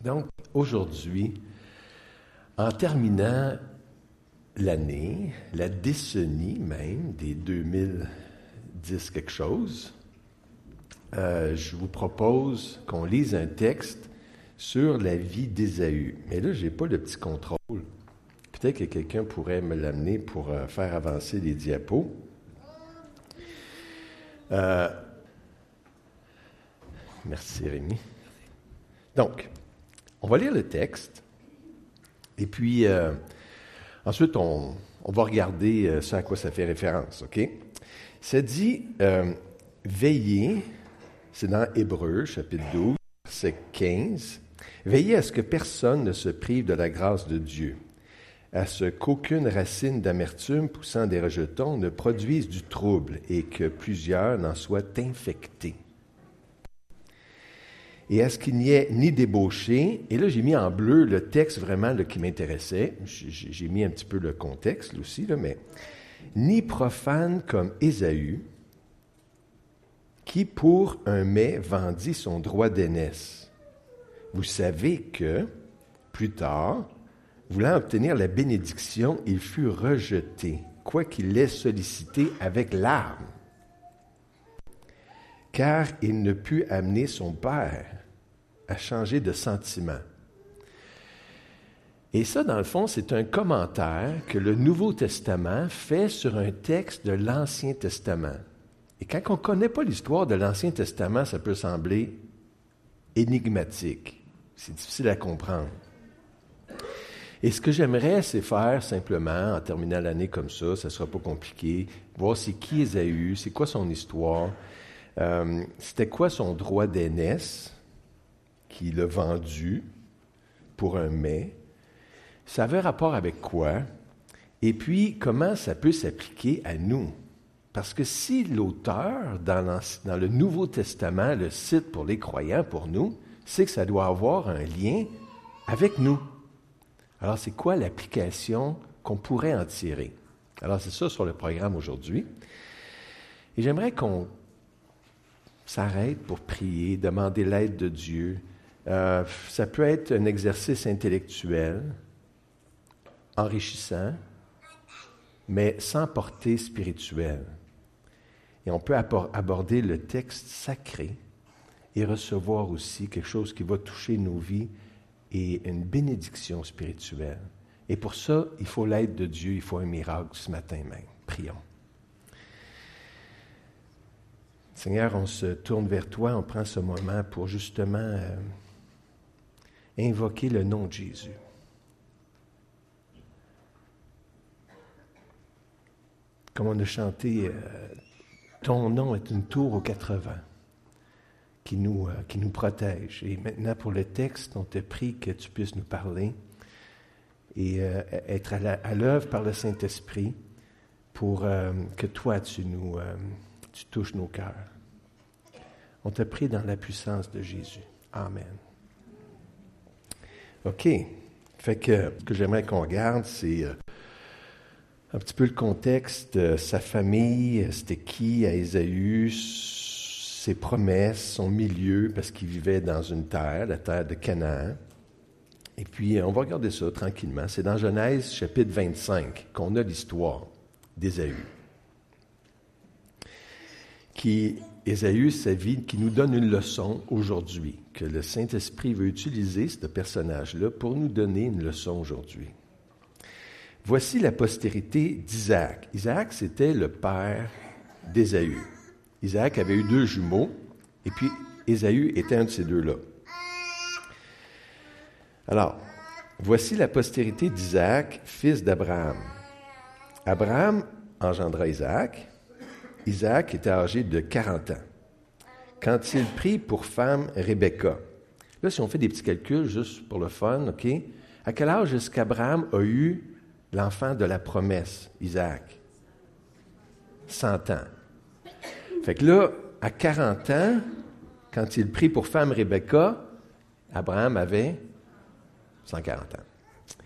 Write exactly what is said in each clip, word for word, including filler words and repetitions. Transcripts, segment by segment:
Donc, aujourd'hui, en terminant l'année, la décennie même, des deux mille dix quelque chose, euh, je vous propose qu'on lise un texte sur la vie d'Ésaü. Mais là, je n'ai pas le petit contrôle. Peut-être que quelqu'un pourrait me l'amener pour euh, faire avancer les diapos. Euh, merci, Rémi. Donc, on va lire le texte, et puis euh, ensuite, on, on va regarder euh, ce à quoi ça fait référence, OK? Ça dit euh, « Veillez », c'est dans Hébreux, chapitre douze, verset quinze, « Veillez à ce que personne ne se prive de la grâce de Dieu, à ce qu'aucune racine d'amertume poussant des rejetons ne produise du trouble et que plusieurs n'en soient infectés. Et à ce qu'il n'y ait ni débauché, et là j'ai mis en bleu le texte vraiment là, qui m'intéressait, j'ai, j'ai mis un petit peu le contexte là, aussi, là, mais ni profane comme Ésaü, qui pour un mets vendit son droit d'aînesse. Vous savez que, plus tard, voulant obtenir la bénédiction, il fut rejeté, quoiqu'il l'ait sollicité avec larmes, car il ne put amener son père à changer de sentiment. Et ça, dans le fond, c'est un commentaire que le Nouveau Testament fait sur un texte de l'Ancien Testament. Et quand on ne connaît pas l'histoire de l'Ancien Testament, ça peut sembler énigmatique. C'est difficile à comprendre. Et ce que j'aimerais, c'est faire simplement, en terminant l'année comme ça, ça ne sera pas compliqué, voir c'est qui Ésaü, c'est quoi son histoire, euh, c'était quoi son droit d'aînesse qu'il a vendu pour un mets, ça avait rapport avec quoi, et puis comment ça peut s'appliquer à nous. Parce que si l'auteur, dans, dans le Nouveau Testament, le cite pour les croyants, pour nous, c'est que ça doit avoir un lien avec nous. Alors, c'est quoi l'application qu'on pourrait en tirer? Alors, c'est ça sur le programme aujourd'hui. Et j'aimerais qu'on s'arrête pour prier, demander l'aide de Dieu. Euh, ça peut être un exercice intellectuel, enrichissant, mais sans portée spirituelle. Et on peut aborder le texte sacré et recevoir aussi quelque chose qui va toucher nos vies et une bénédiction spirituelle. Et pour ça, il faut l'aide de Dieu, il faut un miracle ce matin même. Prions. Seigneur, on se tourne vers toi, on prend ce moment pour justement euh, invoquer le nom de Jésus. Comme on a chanté, euh, ton nom est une tour aux quatre vents qui nous, euh, qui nous protège. Et maintenant, pour le texte, on te prie que tu puisses nous parler et euh, être à, la, à l'œuvre par le Saint-Esprit pour euh, que toi, tu nous euh, tu touches nos cœurs. On te prie dans la puissance de Jésus. Amen. OK. Fait que ce que j'aimerais qu'on regarde, c'est euh, un petit peu le contexte. Euh, sa famille, c'était qui à Ésaü, ses promesses, son milieu, parce qu'il vivait dans une terre, la terre de Canaan. Et puis, on va regarder ça tranquillement. C'est dans Genèse, chapitre vingt-cinq, qu'on a l'histoire d'Ésaü. Qui, Ésaü, sa vie, qui nous donne une leçon aujourd'hui, que le Saint-Esprit veut utiliser, ce personnage-là, pour nous donner une leçon aujourd'hui. Voici la postérité d'Isaac. Isaac, c'était le père d'Ésaü. Isaac avait eu deux jumeaux, et puis Ésaü était un de ces deux-là. Alors, voici la postérité d'Isaac, fils d'Abraham. Abraham engendra Isaac. Isaac était âgé de quarante ans. Quand il prit pour femme Rebecca. Là, si on fait des petits calculs, juste pour le fun, OK? À quel âge est-ce qu'Abraham a eu l'enfant de la promesse, Isaac? cent ans. Fait que là, à quarante ans, quand il prit pour femme Rebecca, Abraham avait cent quarante ans.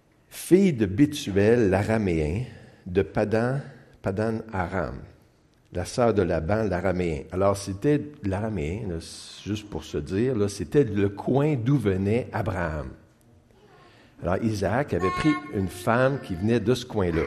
Fille de Bethuel, l'araméen, de Padan, Padan Aram. la sœur de Laban, l'araméen. Alors, c'était l'araméen, là, juste pour se dire, là, c'était le coin d'où venait Abraham. Alors, Isaac avait pris une femme qui venait de ce coin-là.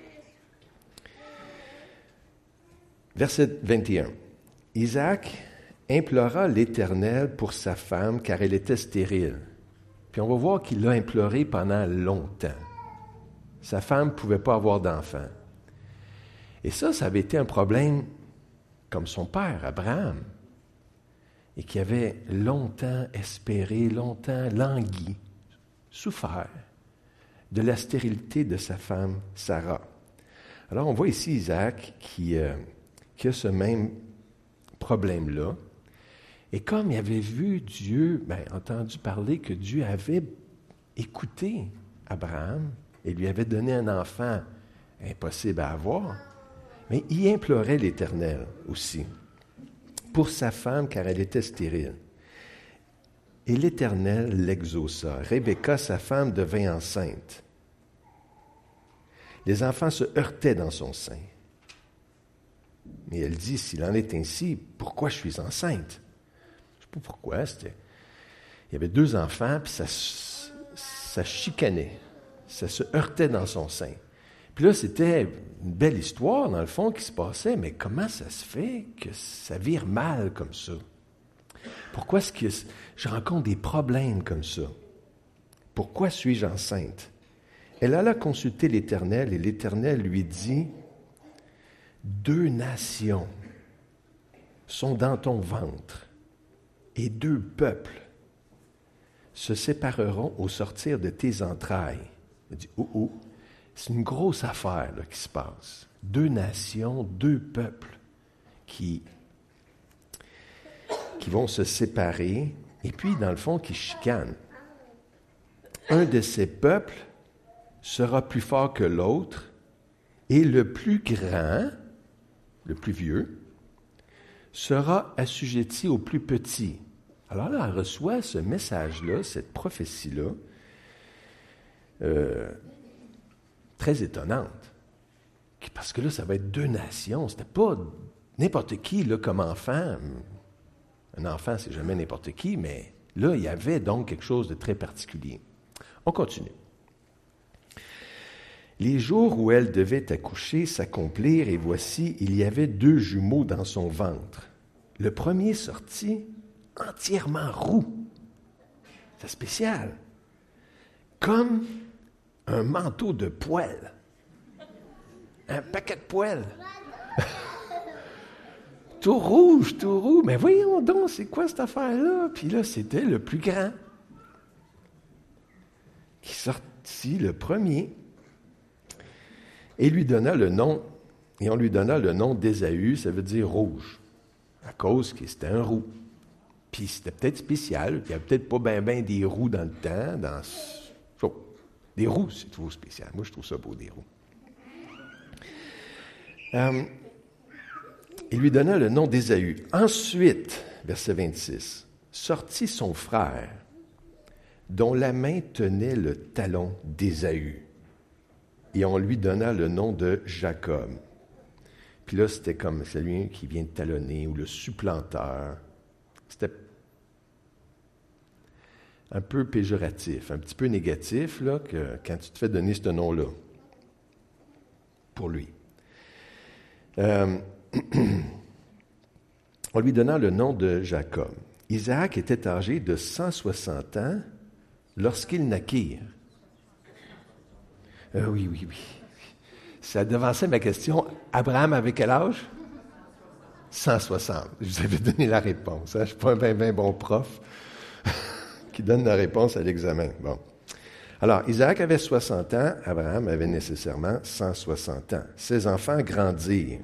Verset vingt et un. Isaac implora l'Éternel pour sa femme, car elle était stérile. Puis on va voir qu'il l'a imploré pendant longtemps. Sa femme ne pouvait pas avoir d'enfant. Et ça, ça avait été un problème comme son père, Abraham, et qui avait longtemps espéré, longtemps langui, souffert de la stérilité de sa femme, Sarah. Alors, on voit ici Isaac qui, euh, qui a ce même problème-là. Et comme il avait vu Dieu, bien, entendu parler que Dieu avait écouté Abraham et lui avait donné un enfant impossible à avoir, mais il implorait l'Éternel aussi pour sa femme, car elle était stérile. Et l'Éternel l'exauça. Rebecca, sa femme, devint enceinte. Les enfants se heurtaient dans son sein. Mais elle dit, s'il en est ainsi, pourquoi je suis enceinte? Je ne sais pas pourquoi. C'était... Il y avait deux enfants, puis ça, ça chicanait. Ça se heurtait dans son sein. Puis là, c'était une belle histoire, dans le fond, qui se passait, mais comment ça se fait que ça vire mal comme ça? Pourquoi est-ce que je rencontre des problèmes comme ça? Pourquoi suis-je enceinte? Elle alla consulter l'Éternel, et l'Éternel lui dit, « Deux nations sont dans ton ventre, et deux peuples se sépareront au sortir de tes entrailles. » Il dit, « Oh, oh, c'est une grosse affaire là, qui se passe. Deux nations, deux peuples qui, qui vont se séparer, et puis, dans le fond, qui chicanent. Un de ces peuples sera plus fort que l'autre, et le plus grand, le plus vieux, sera assujetti au plus petit. » Alors là, elle reçoit ce message-là, cette prophétie-là, euh, très étonnante. Parce que là, ça va être deux nations. C'était pas n'importe qui là, comme enfant. Un enfant, c'est jamais n'importe qui, mais là, il y avait donc quelque chose de très particulier. On continue. Les jours où elle devait accoucher s'accomplirent, et voici, il y avait deux jumeaux dans son ventre. Le premier sortit entièrement roux. C'est spécial. Comme un manteau de poils. Un paquet de poils. Tout rouge, tout roux. Mais voyons donc, c'est quoi cette affaire-là? Puis là, c'était le plus grand qui sortit le premier et lui donna le nom, et on lui donna le nom d'Ésaü, ça veut dire rouge, à cause que c'était un roux. Puis c'était peut-être spécial, il n'y avait peut-être pas bien ben des roux dans le temps, dans oh, des roux, c'est trop spécial. Moi, je trouve ça beau, des roux. Euh, il lui donna le nom d'Ésaü. Ensuite, verset vingt-six, sortit son frère, dont la main tenait le talon d'Ésaü. Et on lui donna le nom de Jacob. Puis là, c'était comme celui qui vient de talonner, ou le supplanteur. C'était un peu péjoratif, un petit peu négatif, là, que, quand tu te fais donner ce nom-là, pour lui. Euh, on lui donna le nom de Jacob. Isaac était âgé de cent soixante ans lorsqu'ils naquirent. Euh, oui, oui, oui. Ça devançait ma question. Abraham avait quel âge? cent soixante. Je vous avais donné la réponse. Hein? Je ne suis pas un bien, bien bon prof qui donne la réponse à l'examen. Bon. Alors, Isaac avait soixante ans. Abraham avait nécessairement cent soixante ans. Ses enfants grandirent.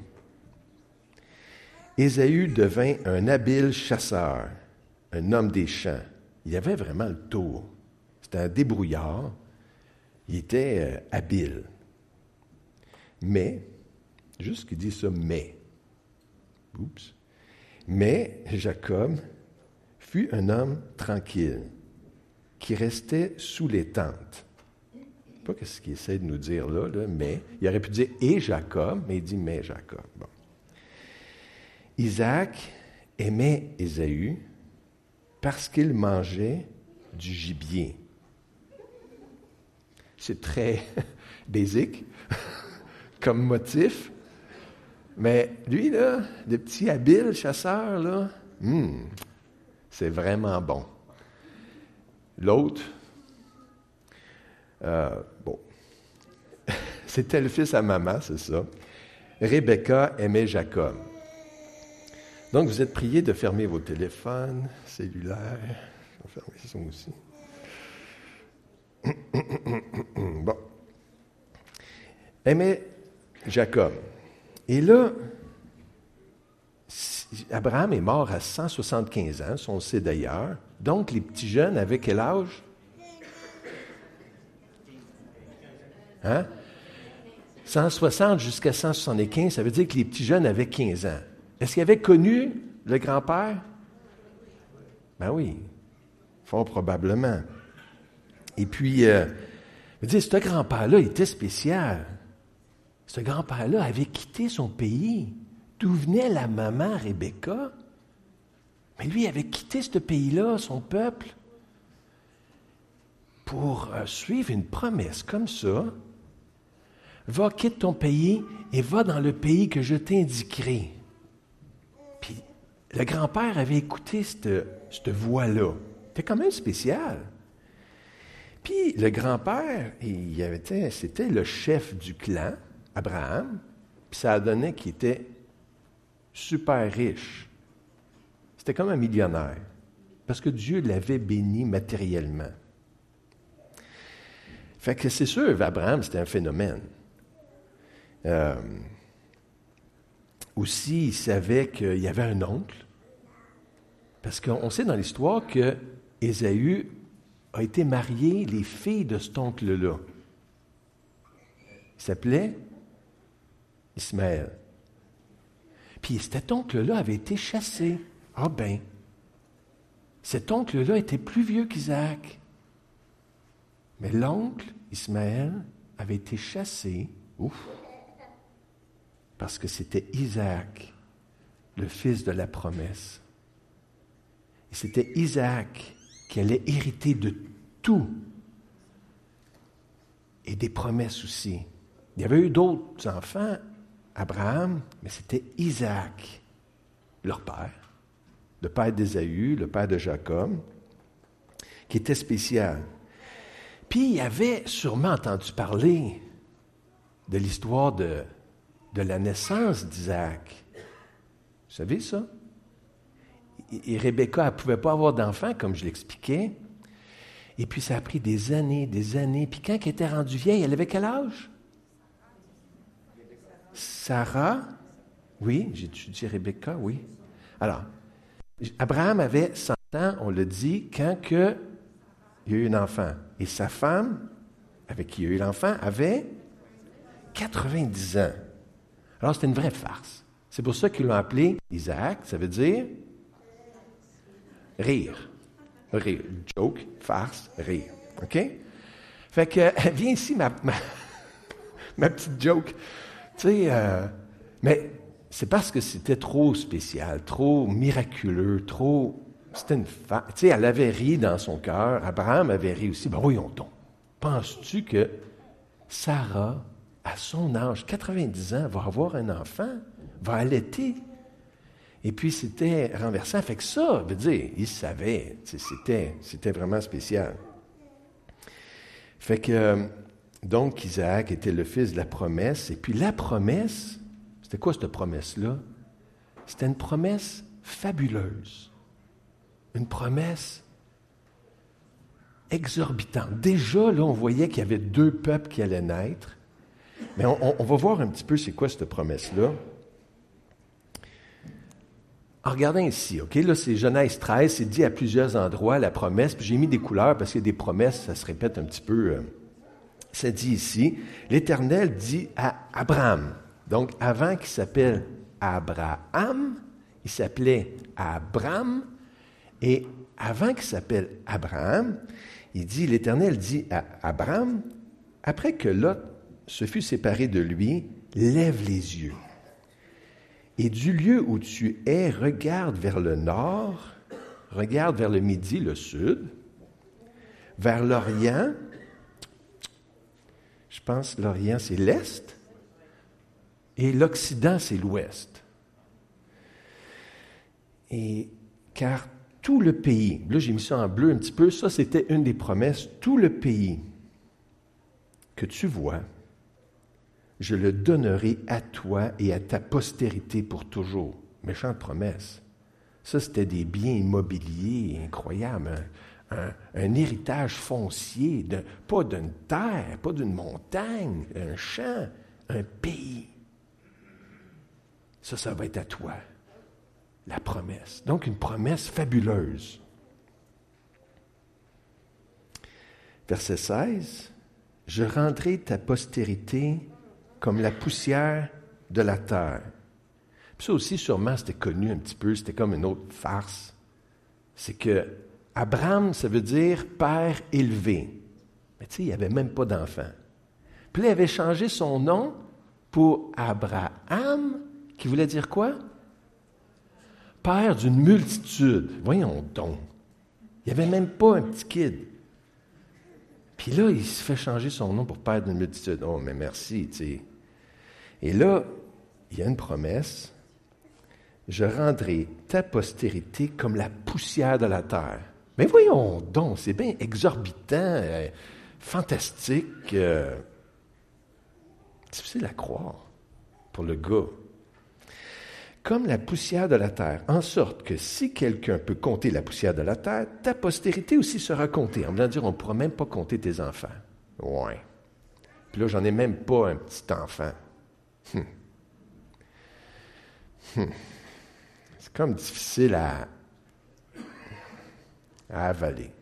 Ésaü devint un habile chasseur, un homme des champs. Il avait vraiment le tour. C'était un débrouillard. Il était euh, habile. Mais, juste qu'il dit ça, mais. Oups. Mais Jacob fut un homme tranquille, qui restait sous les tentes. Je ne sais pas ce qu'il essaie de nous dire là, là, mais. Il aurait pu dire « et Jacob », mais il dit « mais Jacob ». Bon. Isaac aimait Ésaü parce qu'il mangeait du gibier. C'est très basique comme motif, mais lui, là, le petit habile chasseur, là, hmm, c'est vraiment bon. L'autre, euh, bon, c'était le fils à maman, c'est ça. Rebecca aimait Jacob. Donc, vous êtes priés de fermer vos téléphones cellulaires. Je vais fermer ça aussi. Bon. Aimait Jacob. Et là, Abraham est mort à cent soixante-quinze ans, ça on le sait d'ailleurs. Donc, les petits jeunes avaient quel âge? Hein? cent soixante jusqu'à cent soixante-quinze, ça veut dire que les petits jeunes avaient quinze ans. Est-ce qu'ils avaient connu le grand-père? Ben oui, fort probablement. Et puis, euh, je veux dire, ce grand-père-là était spécial. Ce grand-père-là avait quitté son pays, d'où venait la maman Rebecca. Mais lui avait quitté ce pays-là, son peuple, pour euh, suivre une promesse comme ça. Va, quitte ton pays et va dans le pays que je t'indiquerai. Puis, le grand-père avait écouté cette, cette voix-là. C'était quand même spécial. Puis, le grand-père, il avait, c'était le chef du clan, Abraham, puis ça a donné qu'il était super riche. C'était comme un millionnaire, parce que Dieu l'avait béni matériellement. Fait que c'est sûr, Abraham, c'était un phénomène. Euh, aussi, il savait qu'il y avait un oncle, parce qu'on sait dans l'histoire que Ésaü a été marié les filles de cet oncle-là. Il s'appelait Ismaël. Puis cet oncle-là avait été chassé. Ah ben, cet oncle-là était plus vieux qu'Isaac. Mais l'oncle, Ismaël, avait été chassé. Ouf! Parce que c'était Isaac, le fils de la promesse. Et c'était Isaac qui allait hériter de tout. Et des promesses aussi. Il y avait eu d'autres enfants, Abraham, mais c'était Isaac, leur père, le père d'Ésaü, le père de Jacob, qui était spécial. Puis il avait sûrement entendu parler de l'histoire de, de la naissance d'Isaac. Vous savez ça? Et Rebecca, elle ne pouvait pas avoir d'enfant, comme je l'expliquais. Et puis, ça a pris des années, des années. Puis, quand elle était rendue vieille, elle avait quel âge? Sarah? Oui, j'ai dit Rebecca, oui. Alors, Abraham avait cent ans, on l'a dit, quand que il y a eu un enfant. Et sa femme, avec qui il y a eu l'enfant, avait quatre-vingt-dix ans. Alors, c'était une vraie farce. C'est pour ça qu'ils l'ont appelé Isaac, ça veut dire rire. Rire. Joke, farce, rire. OK? Fait que, viens ici, ma, ma, ma petite joke. Tu sais, euh, mais c'est parce que c'était trop spécial, trop miraculeux, trop... C'était une farce. Tu sais, elle avait ri dans son cœur. Abraham avait ri aussi. Ben voyons donc. Penses-tu que Sarah, à son âge, quatre-vingt-dix ans, va avoir un enfant, va allaiter? Et puis, c'était renversant. Fait que ça, veut dire, il savait. C'était, c'était vraiment spécial. Fait que, donc, Isaac était le fils de la promesse. Et puis, la promesse, c'était quoi cette promesse-là? C'était une promesse fabuleuse. Une promesse exorbitante. Déjà, là, on voyait qu'il y avait deux peuples qui allaient naître. Mais on, on va voir un petit peu c'est quoi cette promesse-là. En regardant ici, OK, là, c'est Genèse treize, c'est dit à plusieurs endroits, la promesse, puis j'ai mis des couleurs parce qu'il y a des promesses, ça se répète un petit peu. Euh, ça dit ici, l'Éternel dit à Abraham, donc avant qu'il s'appelle Abraham, il s'appelait Abram, et avant qu'il s'appelle Abraham, il dit, l'Éternel dit à Abraham, après que Lot se fut séparé de lui, lève les yeux Et du lieu où tu es, regarde vers le nord, regarde vers le midi, le sud, vers l'Orient. Je pense que l'Orient, c'est l'Est, et l'Occident, c'est l'Ouest. Et car tout le pays, là j'ai mis ça en bleu un petit peu, ça c'était une des promesses, tout le pays que tu vois, je le donnerai à toi et à ta postérité pour toujours. Méchante promesse. Ça, c'était des biens immobiliers incroyables, un, un, un héritage foncier, de, pas d'une terre, pas d'une montagne, un champ, un pays. Ça, ça va être à toi, la promesse. Donc, une promesse fabuleuse. Verset seize, « Je rendrai ta postérité comme la poussière de la terre. » Puis ça aussi, sûrement, c'était connu un petit peu, c'était comme une autre farce. C'est que Abraham, ça veut dire « père élevé ». Mais tu sais, il n'y avait même pas d'enfant. Puis là, il avait changé son nom pour Abraham, qui voulait dire quoi? Père d'une multitude. Voyons donc. Il n'y avait même pas un petit kid. Puis là, il se fait changer son nom pour père d'une multitude. Oh, mais merci, tu sais. Et là, il y a une promesse. Je rendrai ta postérité comme la poussière de la terre. Mais voyons donc, c'est bien exorbitant, euh, fantastique, euh, difficile à croire pour le gars. Comme la poussière de la terre, en sorte que si quelqu'un peut compter la poussière de la terre, ta postérité aussi sera comptée. En voulant dire, on ne pourra même pas compter tes enfants. Ouais. Puis là, j'en ai même pas un petit enfant. Hum. Hum. C'est comme difficile à, à avaler.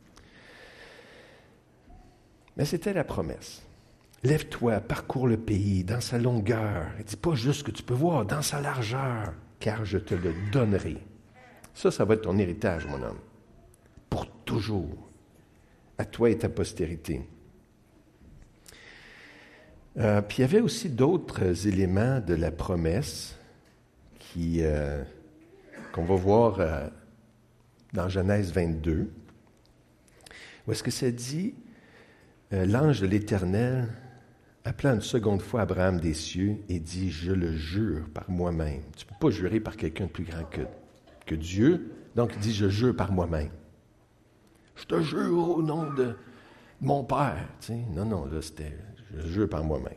Mais c'était la promesse. Lève-toi, parcours le pays dans sa longueur. Il dit pas juste ce que tu peux voir, dans sa largeur, car je te le donnerai. Ça, ça va être ton héritage, mon homme, pour toujours, à toi et ta postérité. Euh, puis il y avait aussi d'autres éléments de la promesse qui, euh, qu'on va voir euh, dans Genèse vingt-deux, où est-ce que ça dit euh, « L'ange de l'Éternel appela une seconde fois Abraham des cieux et dit, je le jure par moi-même. » Tu ne peux pas jurer par quelqu'un de plus grand que, que Dieu. Donc, il dit, je jure par moi-même. Je te jure au nom de mon Père. Tu sais, non, non, là, c'était, je jure par moi-même.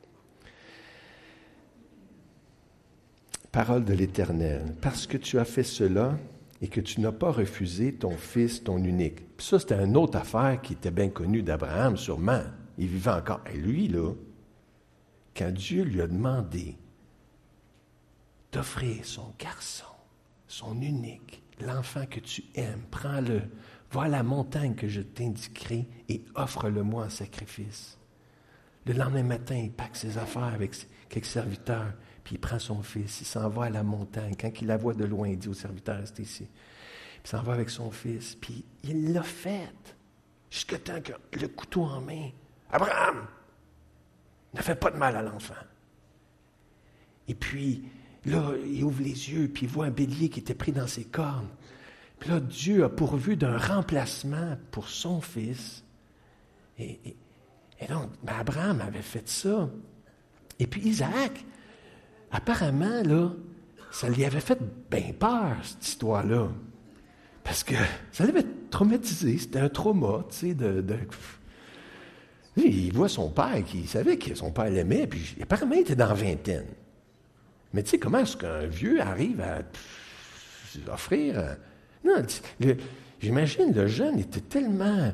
Parole de l'Éternel. Parce que tu as fait cela et que tu n'as pas refusé ton fils, ton unique. Puis ça, c'était une autre affaire qui était bien connue d'Abraham, sûrement. Il vivait encore. Et lui, là, quand Dieu lui a demandé d'offrir son garçon, son unique, l'enfant que tu aimes, prends-le, va à la montagne que je t'indiquerai et offre-le-moi en sacrifice. Le lendemain matin, il pack ses affaires avec quelques serviteurs, puis il prend son fils, il s'en va à la montagne. Quand il la voit de loin, il dit au serviteur, reste ici. Puis il s'en va avec son fils, puis il l'a fait, jusqu'à temps que le couteau en main. Abraham, ne fais pas de mal à l'enfant. Et puis, là, il ouvre les yeux, puis il voit un bélier qui était pris dans ses cornes. Puis là, Dieu a pourvu d'un remplacement pour son fils. Et, et, et donc, ben Abraham avait fait ça. Et puis Isaac, apparemment, là, ça lui avait fait bien peur, cette histoire-là. Parce que ça l'avait traumatisé. C'était un trauma, tu sais, de... de il voit son père, qui savait que son père l'aimait, puis apparemment, il était dans la vingtaine. Mais tu sais, comment est-ce qu'un vieux arrive à pff, offrir... À... Non, le, j'imagine, le jeune était tellement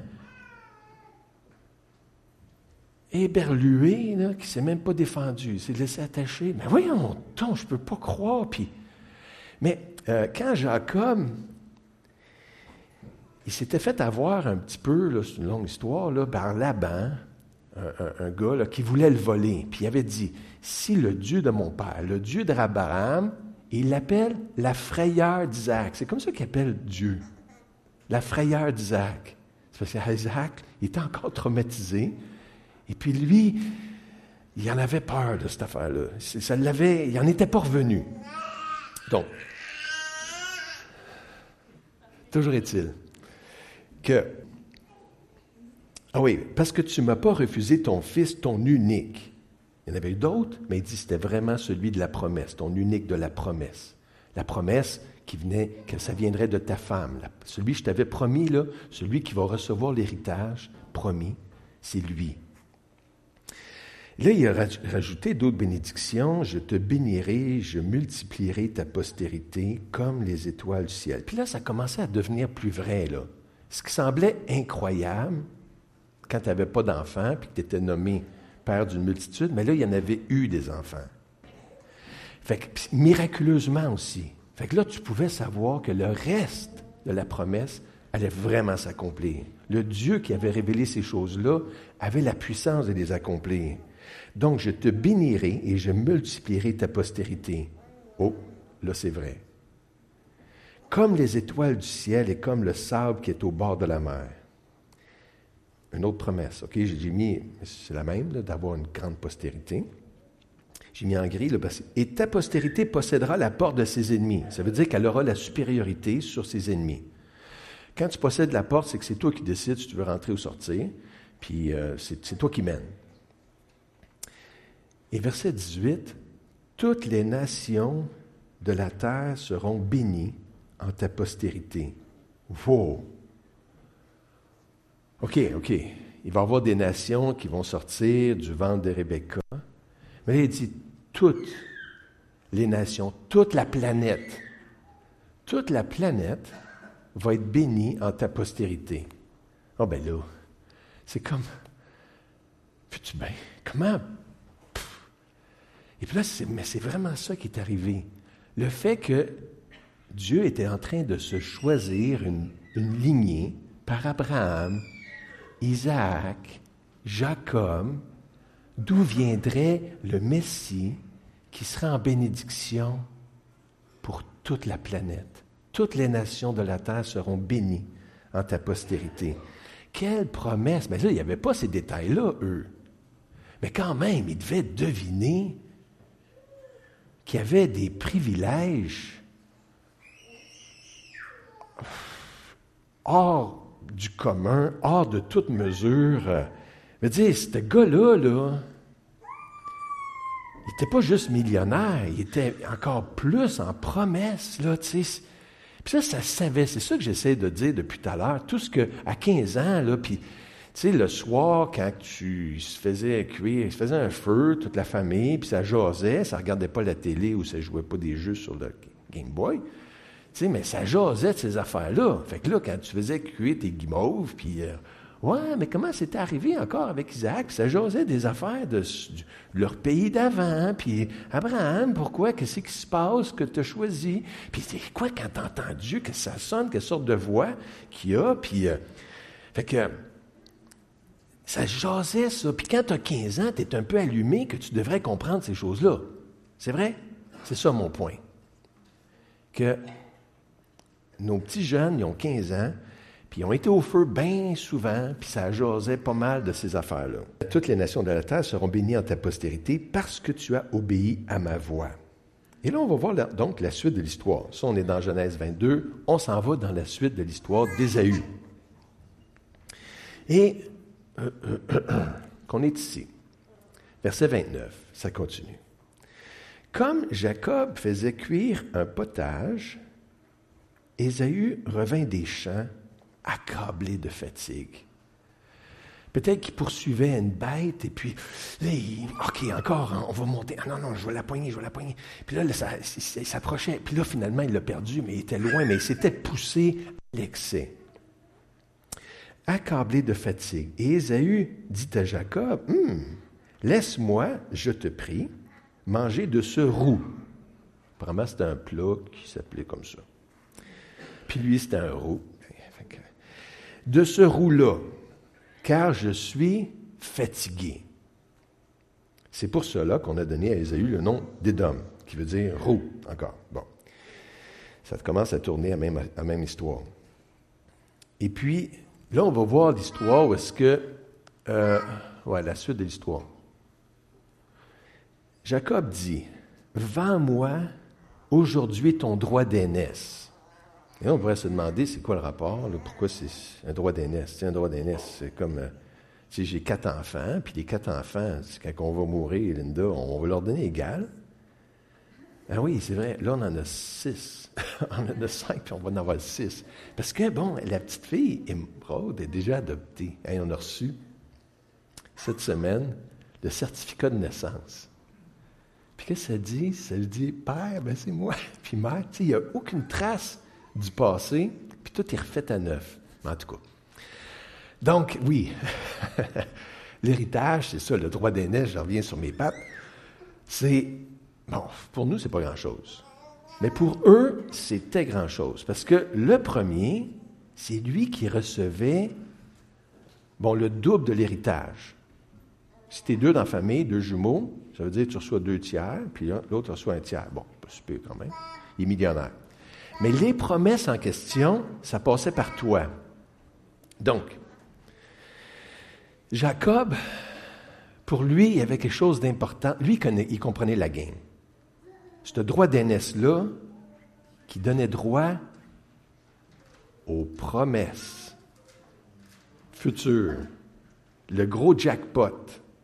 éberlué, là, qu'il ne s'est même pas défendu. Il s'est laissé attacher. Mais voyons, donc, je ne peux pas croire. Puis... Mais euh, quand Jacob... Il s'était fait avoir un petit peu, là, c'est une longue histoire, là, par Laban, un, un, un gars là, qui voulait le voler. Puis il avait dit, si le Dieu de mon père, le Dieu d'Abraham, il l'appelle la frayeur d'Isaac. C'est comme ça qu'il appelle Dieu. La frayeur d'Isaac. C'est parce qu'Isaac, il était encore traumatisé. Et puis lui, il en avait peur de cette affaire-là. Ça l'avait, il n'en était pas revenu. Donc, toujours est-il que, ah oui, parce que tu ne m'as pas refusé ton fils, ton unique. Il y en avait eu d'autres, mais il dit que c'était vraiment celui de la promesse, ton unique de la promesse. La promesse qui venait, que ça viendrait de ta femme. La, celui que je t'avais promis, là, celui qui va recevoir l'héritage promis, c'est lui. Là, il a rajouté d'autres bénédictions. Je te bénirai, je multiplierai ta postérité comme les étoiles du ciel. Puis là, ça commençait à devenir plus vrai, là. Ce qui semblait incroyable, quand tu n'avais pas d'enfants, puis que tu étais nommé père d'une multitude, mais là, il y en avait eu des enfants. Fait que, miraculeusement aussi. Fait que là, tu pouvais savoir que le reste de la promesse allait vraiment s'accomplir. Le Dieu qui avait révélé ces choses-là avait la puissance de les accomplir. Donc, je te bénirai et je multiplierai ta postérité. Oh, là, c'est vrai. Comme les étoiles du ciel et comme le sable qui est au bord de la mer. Une autre promesse, OK? J'ai mis, c'est la même, là, d'avoir une grande postérité. J'ai mis en gris, là, et ta postérité possédera la porte de ses ennemis. Ça veut dire qu'elle aura la supériorité sur ses ennemis. Quand tu possèdes la porte, c'est que c'est toi qui décides si tu veux rentrer ou sortir, puis euh, c'est, c'est toi qui mènes. Et verset dix-huit, « Toutes les nations de la terre seront bénies en ta postérité. » Wow! OK, OK. Il va y avoir des nations qui vont sortir du ventre de Rebecca. Mais là, il dit toutes les nations, toute la planète, toute la planète va être bénie en ta postérité. Ah, oh, ben là, c'est comme, puis-tu bien, comment, pff. Et puis là, c'est, mais c'est vraiment ça qui est arrivé. Le fait que Dieu était en train de se choisir une, une lignée par Abraham, Isaac, Jacob, d'où viendrait le Messie qui serait en bénédiction pour toute la planète. Toutes les nations de la terre seront bénies en ta postérité. Quelle promesse! Mais là, il n'y avait pas ces détails-là, eux. Mais quand même, ils devaient deviner qu'il y avait des privilèges hors du commun, hors de toute mesure. Je veux dire, ce gars-là, là, il n'était pas juste millionnaire, il était encore plus en promesse, là, tu sais. Puis ça, ça savait, c'est ça que j'essaie de dire depuis tout à l'heure, tout ce que, à quinze ans, là, puis, tu sais, le soir, quand tu, il se faisait cuire, il se faisait un feu, toute la famille, puis ça jasait, ça regardait pas la télé ou ça jouait pas des jeux sur le Game Boy, tu sais, mais ça jasait de ces affaires-là. Fait que là, quand tu faisais cuire tes guimauves, puis... Euh, ouais, mais comment c'était arrivé encore avec Isaac? Puis ça jasait des affaires de, de leur pays d'avant. Puis Abraham, pourquoi? Qu'est-ce qui se passe que tu as choisi? Puis c'est quoi quand tu entends Dieu, que ça sonne, quelle sorte de voix qu'il y a? Puis, euh, fait que ça jasait, ça. Puis quand tu as quinze ans, tu es un peu allumé que tu devrais comprendre ces choses-là. C'est vrai? C'est ça mon point. Que nos petits jeunes, ils ont quinze ans, puis ils ont été au feu bien souvent, puis ça jasait pas mal de ces affaires-là. Toutes les nations de la terre seront bénies en ta postérité parce que tu as obéi à ma voix. Et là, on va voir la, donc la suite de l'histoire. Ça, on est dans Genèse vingt-deux, on s'en va dans la suite de l'histoire d'Ésaü. Et euh, euh, euh, qu'on est ici. Verset vingt-neuf, ça continue. Comme Jacob faisait cuire un potage, Ésaü revint des champs, accablé de fatigue. Peut-être qu'il poursuivait une bête, et puis, là, il, OK, encore, on va monter. Ah non, non, je vais la poigner, je vais la poigner. Puis là, là ça, il s'approchait. Puis là, finalement, il l'a perdu, mais il était loin, mais il s'était poussé à l'excès. Accablé de fatigue. Et Ésaü dit à Jacob, hum, laisse-moi, je te prie, manger de ce roux. Apparemment, c'était un plat qui s'appelait comme ça. Puis lui, c'était un roux. De ce roux-là, car je suis fatigué. C'est pour cela qu'on a donné à Ésaü le nom d'Édom, qui veut dire roux, encore. Bon. Ça commence à tourner à même, à la même histoire. Et puis, là, on va voir l'histoire où est-ce que... Euh, ouais, la suite de l'histoire. Jacob dit, « Vends-moi aujourd'hui ton droit d'aînesse. » Et là, on pourrait se demander, c'est quoi le rapport? Là, pourquoi c'est un droit d'aînesse? C'est un droit d'aînesse, c'est comme, euh, tu sais, j'ai quatre enfants, puis les quatre enfants, c'est quand on va mourir, Linda, on va leur donner égal. Ah oui, c'est vrai, là, on en a six. On en a cinq, puis on va en avoir six. Parce que, bon, la petite fille, Émeraude, est déjà adoptée. Hey, on a reçu, cette semaine, le certificat de naissance. Puis qu'est-ce que ça dit? Ça dit, père, ben c'est moi. Puis mère, tu sais, il n'y a aucune trace du passé, puis tout est refait à neuf. En tout cas. Donc, oui, l'héritage, c'est ça, le droit d'aînesse, je reviens sur mes pattes, c'est, bon, pour nous, c'est pas grand-chose. Mais pour eux, c'était grand-chose. Parce que le premier, c'est lui qui recevait, bon, le double de l'héritage. Si tu es deux dans la famille, deux jumeaux, ça veut dire que tu reçois deux tiers, puis l'autre reçoit un tiers. Bon, pas super quand même. Il est millionnaire. Mais les promesses en question, ça passait par toi. Donc, Jacob, pour lui, il y avait quelque chose d'important. Lui, il, connaît, il comprenait la game. Ce droit d'aînesse-là, qui donnait droit aux promesses futures, le gros jackpot,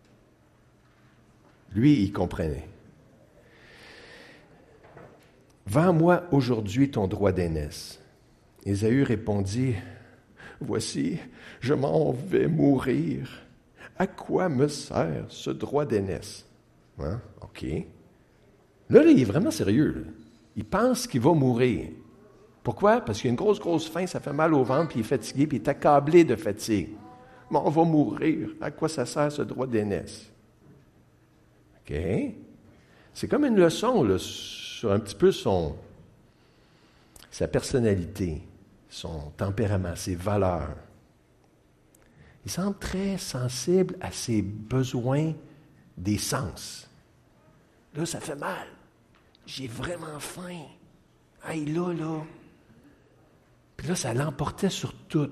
lui, il comprenait. « Vends-moi aujourd'hui ton droit d'aînesse. » Ésaü répondit, « Voici, je m'en vais mourir. À quoi me sert ce droit d'aînesse? Hein? » OK. Là, là, il est vraiment sérieux. Là. Il pense qu'il va mourir. Pourquoi? Parce qu'il a une grosse, grosse faim, ça fait mal au ventre, puis il est fatigué, puis il est accablé de fatigue. « Mais on va mourir. À quoi ça sert ce droit d'aînesse? » OK. C'est comme une leçon là, sur un petit peu son, sa personnalité, son tempérament, ses valeurs. Il semble très sensible à ses besoins des sens. Là, ça fait mal. J'ai vraiment faim. Hey, là, là. Puis là, ça l'emportait sur tout.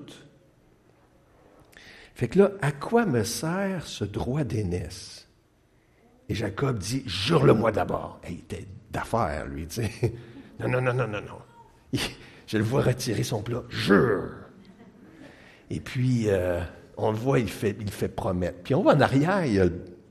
Fait que là, à quoi me sert ce droit d'aînesse? Et Jacob dit, jure-le-moi d'abord. Hey, il était d'affaires, lui, tu sais. Non, non, non, non, non, non. Il, je le vois retirer son plat. Jure! Et puis, euh, on le voit, il fait, il fait promettre. Puis on va en arrière, il y a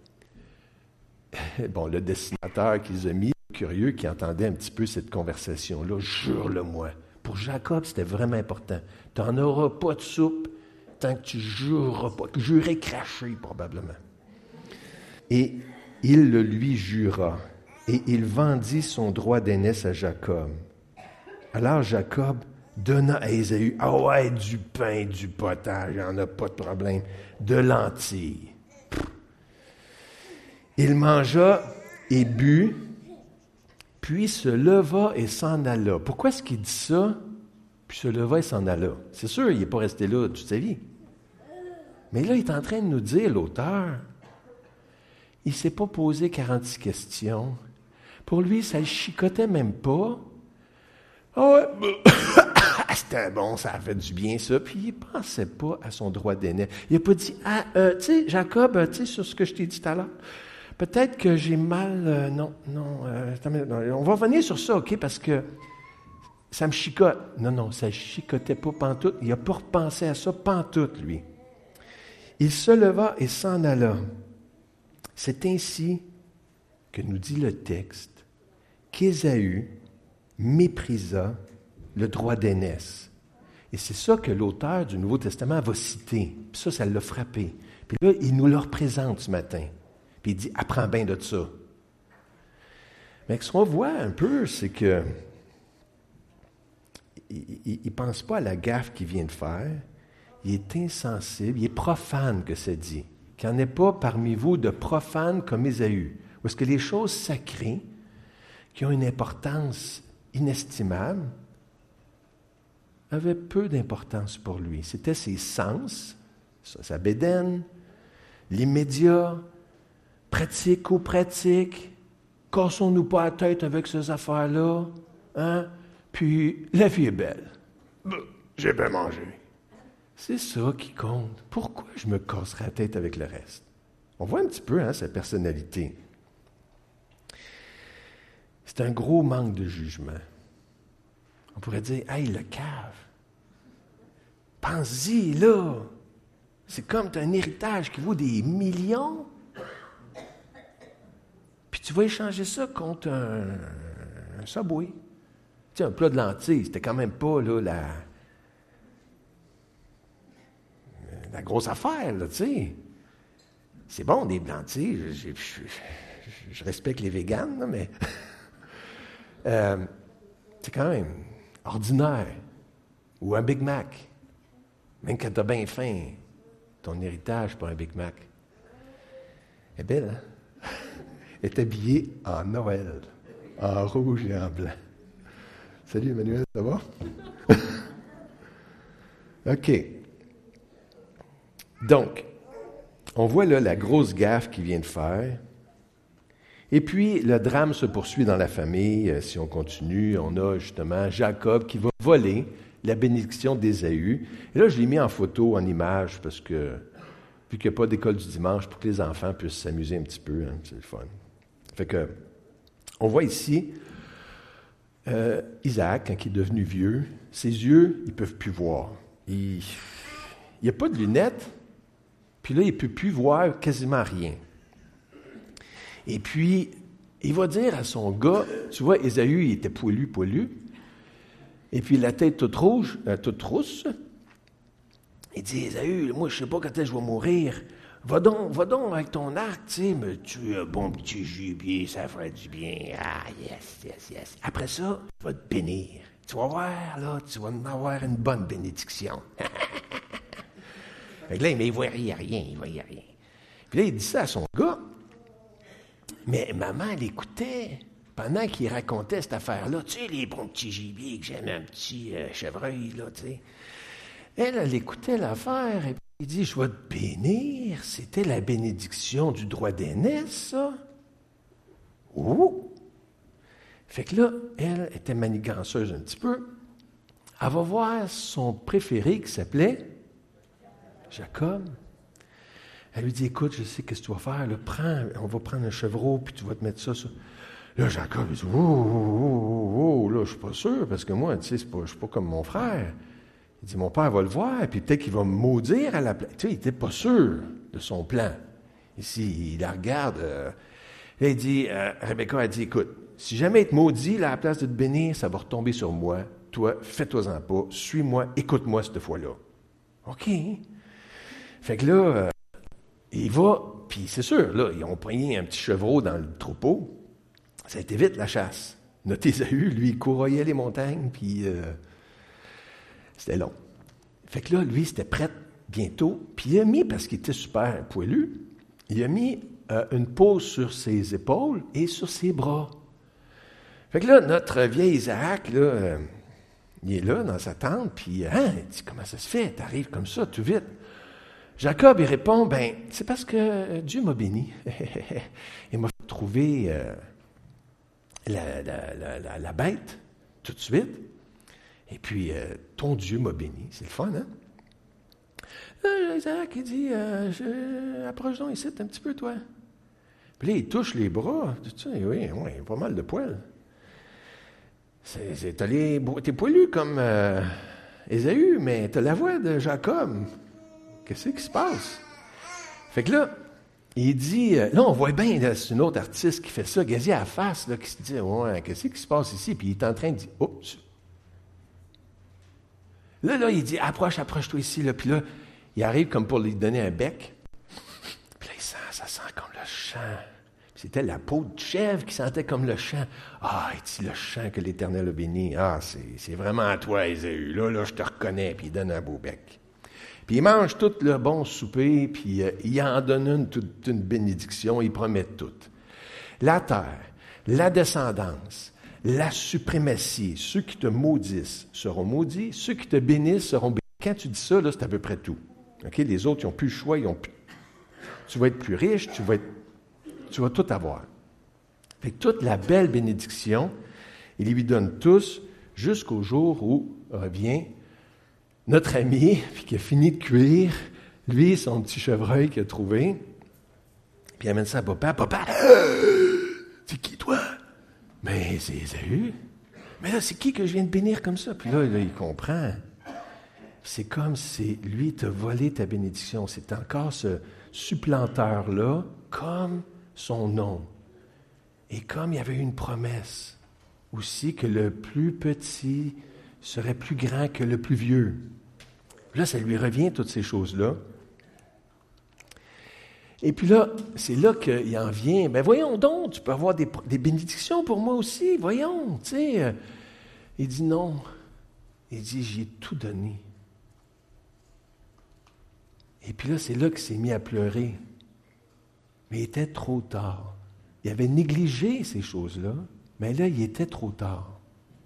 bon, le dessinateur qu'ils ont mis, curieux, qui entendait un petit peu cette conversation-là. Jure-le-moi. Pour Jacob, c'était vraiment important. Tu n'en auras pas de soupe tant que tu jureras pas. Jurer cracher, probablement. Et il le lui jura, et il vendit son droit d'aînesse à Jacob. Alors Jacob donna à Ésaü, ah ouais, du pain, du potage, il n'y en a pas de problème, de lentilles. Il mangea et but, puis se leva et s'en alla. Pourquoi est-ce qu'il dit ça? Puis se leva et s'en alla. C'est sûr, il n'est pas resté là toute sa vie. Mais là, il est en train de nous dire, l'auteur, il ne s'est pas posé quarante-six questions. Pour lui, ça ne le chicotait même pas. Ah ouais, c'était bon, ça a fait du bien, ça. Puis il ne pensait pas à son droit d'aînesse. Il n'a pas dit, ah, euh, tu sais, Jacob, tu sais, sur ce que je t'ai dit tout à l'heure, peut-être que j'ai mal. Euh, non, non, euh, non, on va revenir sur ça, OK, parce que ça me chicote. Non, non, ça ne chicotait pas pantoute. Il n'a pas repensé à ça pantoute, lui. Il se leva et s'en alla. C'est ainsi que nous dit le texte qu'Ésaü méprisa le droit d'aînesse. Et c'est ça que l'auteur du Nouveau Testament va citer. Puis ça, ça l'a frappé. Puis là, il nous le représente ce matin. Puis il dit, apprends bien de ça. Mais ce qu'on voit un peu, c'est que il ne pense pas à la gaffe qu'il vient de faire. Il est insensible, il est profane que ça dit. Qu'il n'y en ait pas parmi vous de profanes comme Ésaü. Où est-ce que les choses sacrées, qui ont une importance inestimable, avaient peu d'importance pour lui. C'était ses sens, sa bédaine, l'immédiat, pratique ou pratique, cassons-nous pas la tête avec ces affaires-là, hein? Puis la vie est belle. J'ai bien mangé. C'est ça qui compte. Pourquoi je me casserais la tête avec le reste? On voit un petit peu hein, sa personnalité. C'est un gros manque de jugement. On pourrait dire, « Hey, le cave, pense-y, là, c'est comme tu as un héritage qui vaut des millions, puis tu vas échanger ça contre un, un Subway. » Tu sais, un plat de lentilles, c'était quand même pas, là, la, la grosse affaire, là, tu sais. C'est bon, des lentilles, je, je, je, je respecte les véganes, là, mais euh, c'est quand même ordinaire. Ou un Big Mac. Même quand tu as bien faim, ton héritage pour un Big Mac. Elle est belle, hein? Elle est habillée en Noël, en rouge et en blanc. Salut Emmanuel, ça va? OK. Donc, on voit là la grosse gaffe qu'il vient de faire. Et puis, le drame se poursuit dans la famille. Si on continue, on a justement Jacob qui va voler la bénédiction d'Ésaü. Et là, je l'ai mis en photo, en image, parce que, vu qu'il n'y a pas d'école du dimanche, pour que les enfants puissent s'amuser un petit peu, hein, c'est le fun. Fait que, on voit ici, euh, Isaac, quand il est devenu vieux, ses yeux, ils ne peuvent plus voir. Il n'y a pas de lunettes, puis là, il ne peut plus voir quasiment rien. Et puis, il va dire à son gars, tu vois, Ésaü, il était poilu, poilu, et puis la tête toute rouge, euh, toute rousse. Il dit, Ésaü, moi, je ne sais pas quand est-ce que je vais mourir. Va donc, va donc avec ton arc, tu sais, me tuer un bon petit gibier, ça ferait du bien. Ah, yes, yes, yes. Après ça, je vais te bénir. Tu vas voir, là, tu vas avoir une bonne bénédiction. Fait que là, mais il ne voit rien, rien, il ne voyait rien. Puis là, il dit ça à son gars. Mais maman, elle écoutait pendant qu'il racontait cette affaire-là. Tu sais, les bons petits gibiers que j'aime, un petit euh, chevreuil, là, tu sais. Elle, elle écoutait l'affaire et puis il dit, je vais te bénir. C'était la bénédiction du droit d'aînesse, ça. Ouh! Fait que là, elle était maniganceuse un petit peu. Elle va voir son préféré qui s'appelait Jacob. Elle lui dit, écoute, je sais qu'est-ce que tu vas faire. Là, prends, on va prendre un chevreau, puis tu vas te mettre ça, ça. Là, Jacob, il dit, oh, oh, oh, oh, là, je suis pas sûr, parce que moi, tu sais, c'est pas, je suis pas comme mon frère. Il dit, mon père va le voir, puis peut-être qu'il va me maudire à la place. Tu sais, il n'était pas sûr de son plan. Ici, il la regarde. Euh, là, il dit, euh, Rebecca a dit, écoute, si jamais il te maudit, là, à la place de te bénir, ça va retomber sur moi. Toi, fais-toi-en pas, suis-moi, écoute-moi cette fois-là. OK. Fait que là, euh, il va, puis c'est sûr, là, ils ont poigné un petit chevreau dans le troupeau. Ça a été vite, la chasse. Notre Ésaü, lui, il courroyait les montagnes, puis euh, c'était long. Fait que là, lui, c'était prêt bientôt, puis il a mis, parce qu'il était super poilu, il a mis euh, une peau sur ses épaules et sur ses bras. Fait que là, notre vieil Isaac, là, euh, il est là, dans sa tente, puis, hein, il dit, comment ça se fait? T'arrives comme ça, tout vite. Jacob, il répond, ben, c'est parce que Dieu m'a béni. Il m'a fait trouver euh, la, la, la, la, la bête tout de suite. Et puis, euh, ton Dieu m'a béni. C'est le fun, hein? Là, Isaac, il dit, euh, je, approche-donc ici un petit peu, toi. Puis là, il touche les bras. Tu sais, oui, oui, pas mal de poils. C'est, c'est, t'as les, t'es poilu comme euh, Ésaü, mais t'as la voix de Jacob. Qu'est-ce qui se passe? Fait que là, il dit, là, on voit bien, là, c'est une autre artiste qui fait ça, Gazi à la face, là, qui se dit, ouais, qu'est-ce qui se passe ici? Puis il est en train de dire, oups. Là, là, il dit, approche, approche-toi ici, là. Puis là, il arrive comme pour lui donner un bec. Puis là, il sent, ça sent comme le chant. C'était la peau de chèvre qui sentait comme le chant. Ah, il dit, le chant que l'Éternel a béni. Ah, c'est, c'est vraiment à toi, Ésaü. Là, là, je te reconnais. Puis il donne un beau bec. Puis il mange tout le bon souper, puis euh, il en donne une, toute une bénédiction, il promet tout. La terre, la descendance, la suprématie, ceux qui te maudissent seront maudits, ceux qui te bénissent seront bénis. Quand tu dis ça, là, c'est à peu près tout. Okay? Les autres, ils n'ont plus le choix, ils ont plus... Tu vas être plus riche, tu vas, être... tu vas tout avoir. Fait que toute la belle bénédiction, il lui donne tous jusqu'au jour où revient notre ami, puis qui a fini de cuire, lui, son petit chevreuil qu'il a trouvé, puis il amène ça à papa. Papa, c'est qui toi? Mais c'est Ésaü. Mais là, c'est qui que je viens de bénir comme ça? Puis là, là il comprend. C'est comme si lui t'a volé ta bénédiction. C'est encore ce supplanteur-là, comme son nom. Et comme il y avait une promesse aussi que le plus petit serait plus grand que le plus vieux. Là, ça lui revient, toutes ces choses-là. Et puis là, c'est là qu'il en vient. Ben voyons donc, tu peux avoir des, des bénédictions pour moi aussi, voyons, tu sais. Il dit non. Il dit, j'y ai tout donné. Et puis là, c'est là qu'il s'est mis à pleurer. Mais il était trop tard. Il avait négligé ces choses-là, mais là, il était trop tard.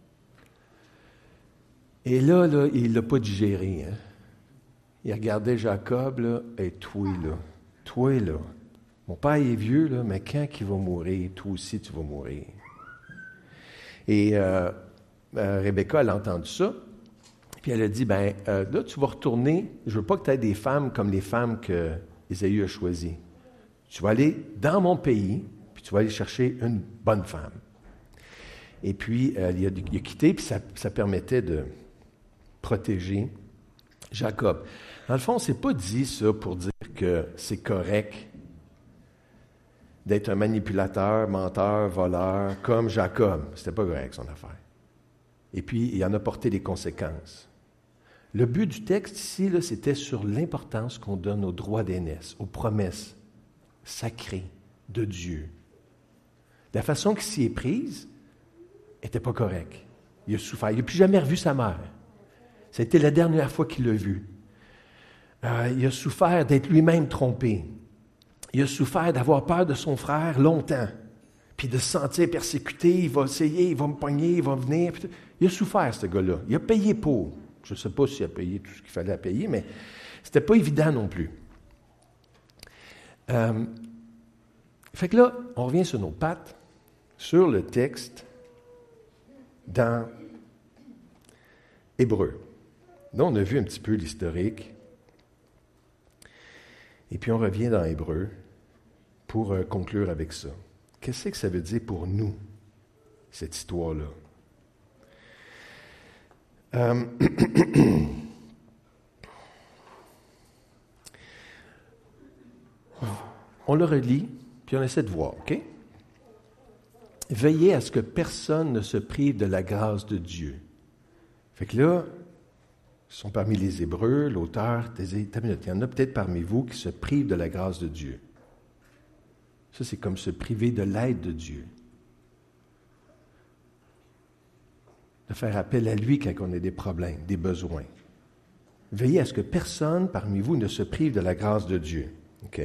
Et là, là il ne l'a pas digéré. Hein? Il regardait Jacob, là, et toi, là, toi, là, mon père est vieux, là, mais quand il va mourir, toi aussi, tu vas mourir. Et euh, euh, Rebecca, elle a entendu ça. Puis elle a dit, ben euh, là, tu vas retourner, je veux pas que tu aies des femmes comme les femmes que Ésaü a choisies. Tu vas aller dans mon pays, puis tu vas aller chercher une bonne femme. Et puis, euh, il, a, il a quitté, puis ça, ça permettait de protéger Jacob. Dans le fond, c'est pas dit ça pour dire que c'est correct d'être un manipulateur, menteur, voleur, comme Jacob. C'était pas correct, son affaire. Et puis, il en a porté des conséquences. Le but du texte ici, là, c'était sur l'importance qu'on donne aux droits d'aînesse, aux promesses sacrées de Dieu. La façon qu'il s'y est prise n'était pas correcte. Il a souffert. Il n'a plus jamais revu sa mère. C'était la dernière fois qu'il l'a vue. Euh, il a souffert d'être lui-même trompé. Il a souffert d'avoir peur de son frère longtemps, puis de se sentir persécuté. Il va essayer, il va me pogner, il va venir. Il a souffert, ce gars-là. Il a payé pour. Je ne sais pas s'il a payé tout ce qu'il fallait payer, mais ce n'était pas évident non plus. Euh, fait que là, on revient sur nos pattes, sur le texte dans Hébreux. Là, on a vu un petit peu l'historique. Et puis, on revient dans Hébreux pour euh, conclure avec ça. Qu'est-ce que ça veut dire pour nous, cette histoire-là? Euh, on le relit, puis on essaie de voir, OK? Veillez à ce que personne ne se prive de la grâce de Dieu. Fait que là, ils sont parmi les Hébreux, l'auteur, il y en a peut-être parmi vous qui se privent de la grâce de Dieu. Ça, c'est comme se priver de l'aide de Dieu. De faire appel à lui quand on a des problèmes, des besoins. Veillez à ce que personne parmi vous ne se prive de la grâce de Dieu. OK?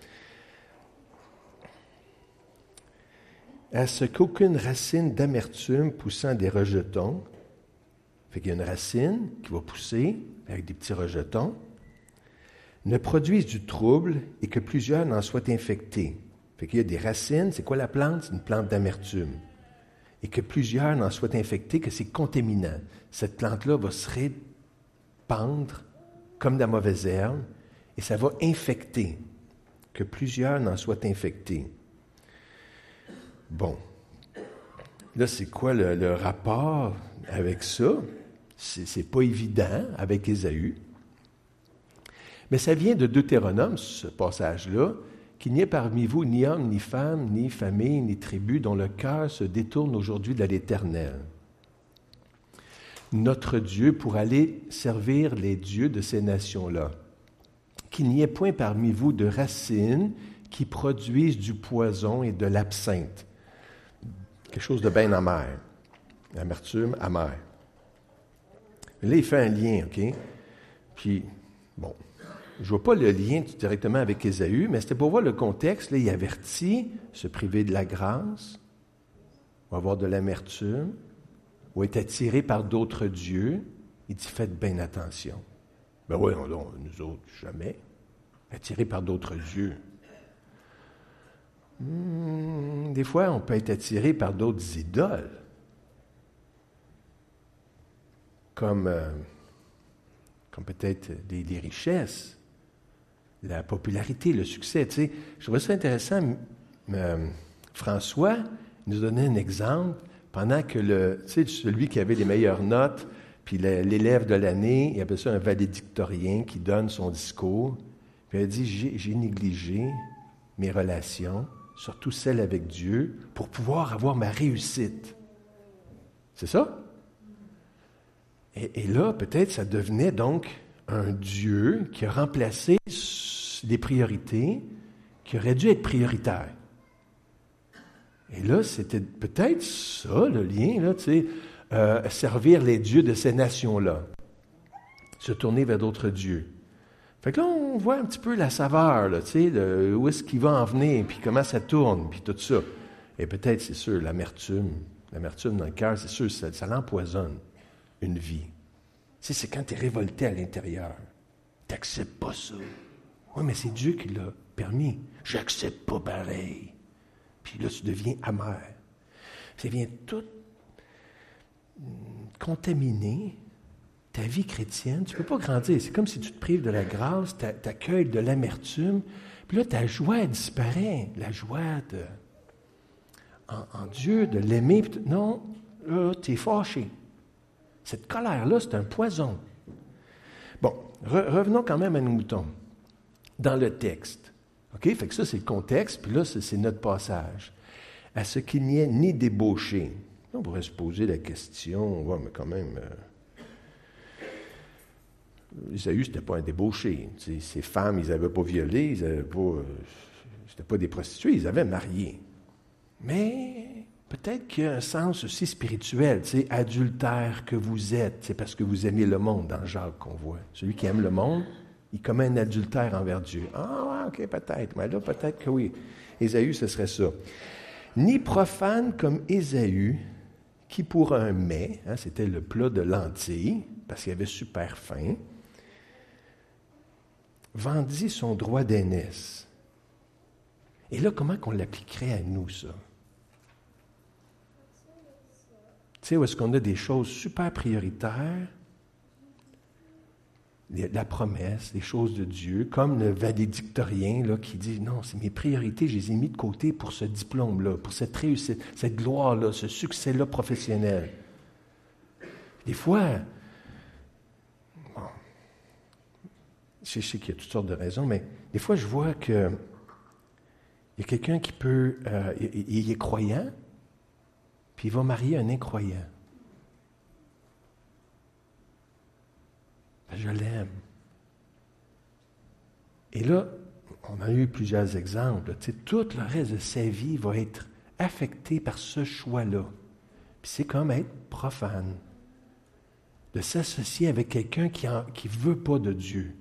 À ce qu'aucune racine d'amertume poussant des rejetons, fait qu'il y a une racine qui va pousser avec des petits rejetons, ne produise du trouble et que plusieurs n'en soient infectés. Fait qu'il y a des racines, c'est quoi la plante? C'est une plante d'amertume. Et que plusieurs n'en soient infectés, que c'est contaminant. Cette plante-là va se répandre comme de la mauvaise herbe et ça va infecter. Que plusieurs n'en soient infectés. Bon. Là, c'est quoi le, le rapport avec ça? C'est, c'est pas évident avec Ésaü. Mais ça vient de Deutéronome, ce passage-là, qu'il n'y ait parmi vous ni homme, ni femme, ni famille, ni tribu, dont le cœur se détourne aujourd'hui de l'Éternel, notre Dieu, pour aller servir les dieux de ces nations-là. Qu'il n'y ait point parmi vous de racines qui produisent du poison et de l'absinthe. Quelque chose de bien amer. L'amertume, amère. Là, il fait un lien, OK? Puis, bon, je ne vois pas le lien directement avec Ésaü, mais c'était pour voir le contexte. Là, il avertit, se priver de la grâce, ou avoir de l'amertume, ou être attiré par d'autres dieux. Il dit, faites bien attention. Ben oui, non, non, nous autres, jamais. Attiré par d'autres dieux. Hmm, des fois, on peut être attiré par d'autres idoles. Comme, euh, comme peut-être des, des richesses, la popularité, le succès. Tu sais, je trouvais ça intéressant. Euh, François il nous donnait un exemple pendant que le, tu sais, celui qui avait les meilleures notes, puis l'élève de l'année, il appelle ça un valédictorien qui donne son discours. Puis il a dit, j'ai, j'ai négligé mes relations, surtout celles avec Dieu, pour pouvoir avoir ma réussite. C'est ça? Et, et là, peut-être, ça devenait donc un Dieu qui a remplacé des priorités qui auraient dû être prioritaires. Et là, c'était peut-être ça, le lien, là, tu sais, euh, servir les dieux de ces nations-là, se tourner vers d'autres dieux. Fait que là, on voit un petit peu la saveur, là, tu sais, de où est-ce qu'il va en venir, puis comment ça tourne, puis tout ça. Et peut-être, c'est sûr, l'amertume, l'amertume dans le cœur, c'est sûr, ça, ça l'empoisonne une vie. Tu sais, c'est quand tu es révolté à l'intérieur. Tu n'acceptes pas ça. Oui, mais c'est Dieu qui l'a permis. J'accepte pas pareil. Puis là, tu deviens amer. Ça vient tout contaminer ta vie chrétienne. Tu ne peux pas grandir. C'est comme si tu te prives de la grâce, tu accueilles de l'amertume. Puis là, ta joie disparaît. La joie de, en, en Dieu, de l'aimer. Non, là, tu es fâché. Cette colère-là, c'est un poison. Bon, re- revenons quand même à nos moutons. Dans le texte. OK? Fait que ça, c'est le contexte, puis là, c'est, c'est notre passage. À ce qu'il n'y ait ni débauché. On pourrait se poser la question, ouais, mais quand même, euh, Ésaü, c'était pas un débauché. T'sais, ces femmes, ils n'avaient pas violé, ils n'avaient pas. Euh, c'était pas des prostituées, ils avaient marié. Mais peut-être qu'il y a un sens aussi spirituel, tu sais, adultère que vous êtes, c'est parce que vous aimez le monde dans Jacques qu'on voit. Celui qui aime le monde, il commet un adultère envers Dieu. Ah, OK, peut-être. Mais là, peut-être que oui. Ésaü, ce serait ça. Ni profane comme Ésaü, qui pour un mets, hein, c'était le plat de lentilles, parce qu'il avait super faim, vendit son droit d'aînesse. Et là, comment qu'on l'appliquerait à nous, ça? Tu sais, où est-ce qu'on a des choses super prioritaires, la promesse, les choses de Dieu, comme le valédictorien là, qui dit, non, c'est mes priorités, je les ai mis de côté pour ce diplôme-là, pour cette réussite, cette gloire-là, ce succès-là professionnel. Des fois, bon, je sais qu'il y a toutes sortes de raisons, mais des fois, je vois que il y a quelqu'un qui peut, euh, il, il est croyant, puis il va marier un incroyant. Je l'aime. Et là, on a eu plusieurs exemples. Tu sais, tout le reste de sa vie va être affecté par ce choix-là. Puis c'est comme être profane. De s'associer avec quelqu'un qui ne veut pas de Dieu.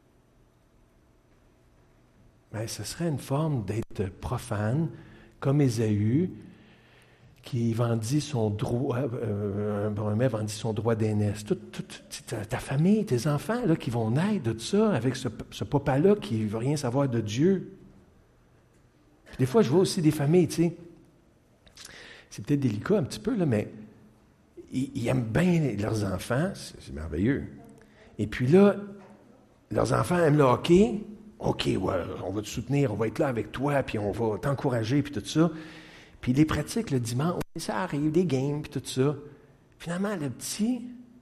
Bien, ce serait une forme d'être profane, comme Ésaü, qui vendit son droit, euh, un bon vendit son droit d'aînesse. Toute, toute, ta, ta famille, tes enfants là, qui vont naître de ça, avec ce, ce papa-là qui ne veut rien savoir de Dieu. Puis des fois, je vois aussi des familles, tu sais, c'est peut-être délicat un petit peu, là, mais ils, ils aiment bien leurs enfants, c'est, c'est merveilleux. Et puis là, leurs enfants aiment le hockey, OK, ouais, on va te soutenir, on va être là avec toi, puis on va t'encourager, puis tout ça. Puis il les pratique le dimanche, ça arrive, des games, puis tout ça. Finalement, le petit,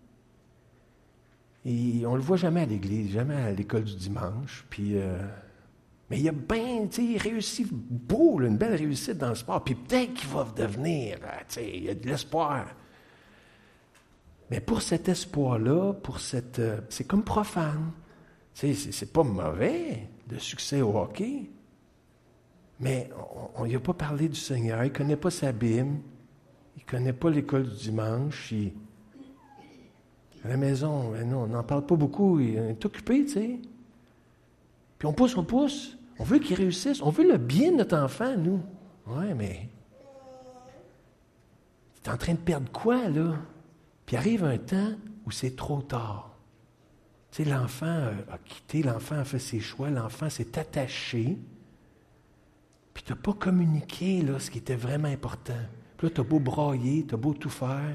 il, on le voit jamais à l'église, jamais à l'école du dimanche. Puis, euh, mais il a bien, tu sais, il réussit beau, là, une belle réussite dans le sport. Puis peut-être qu'il va devenir, tu sais, il y a de l'espoir. Mais pour cet espoir-là, pour cette, euh, c'est comme profane. Tu sais, c'est, c'est pas mauvais, le succès au hockey. Mais on n'y a pas parlé du Seigneur, il ne connaît pas sa Bible, il ne connaît pas l'école du dimanche. Il... À la maison, ben non, on n'en parle pas beaucoup, il est occupé, tu sais. Puis on pousse, on pousse, on veut qu'il réussisse, on veut le bien de notre enfant, nous. Oui, mais tu es en train de perdre quoi, là? Puis arrive un temps où c'est trop tard. Tu sais, l'enfant a quitté, l'enfant a fait ses choix, l'enfant s'est attaché. Puis tu n'as pas communiqué là, ce qui était vraiment important. Puis là, tu as beau brailler, tu as beau tout faire.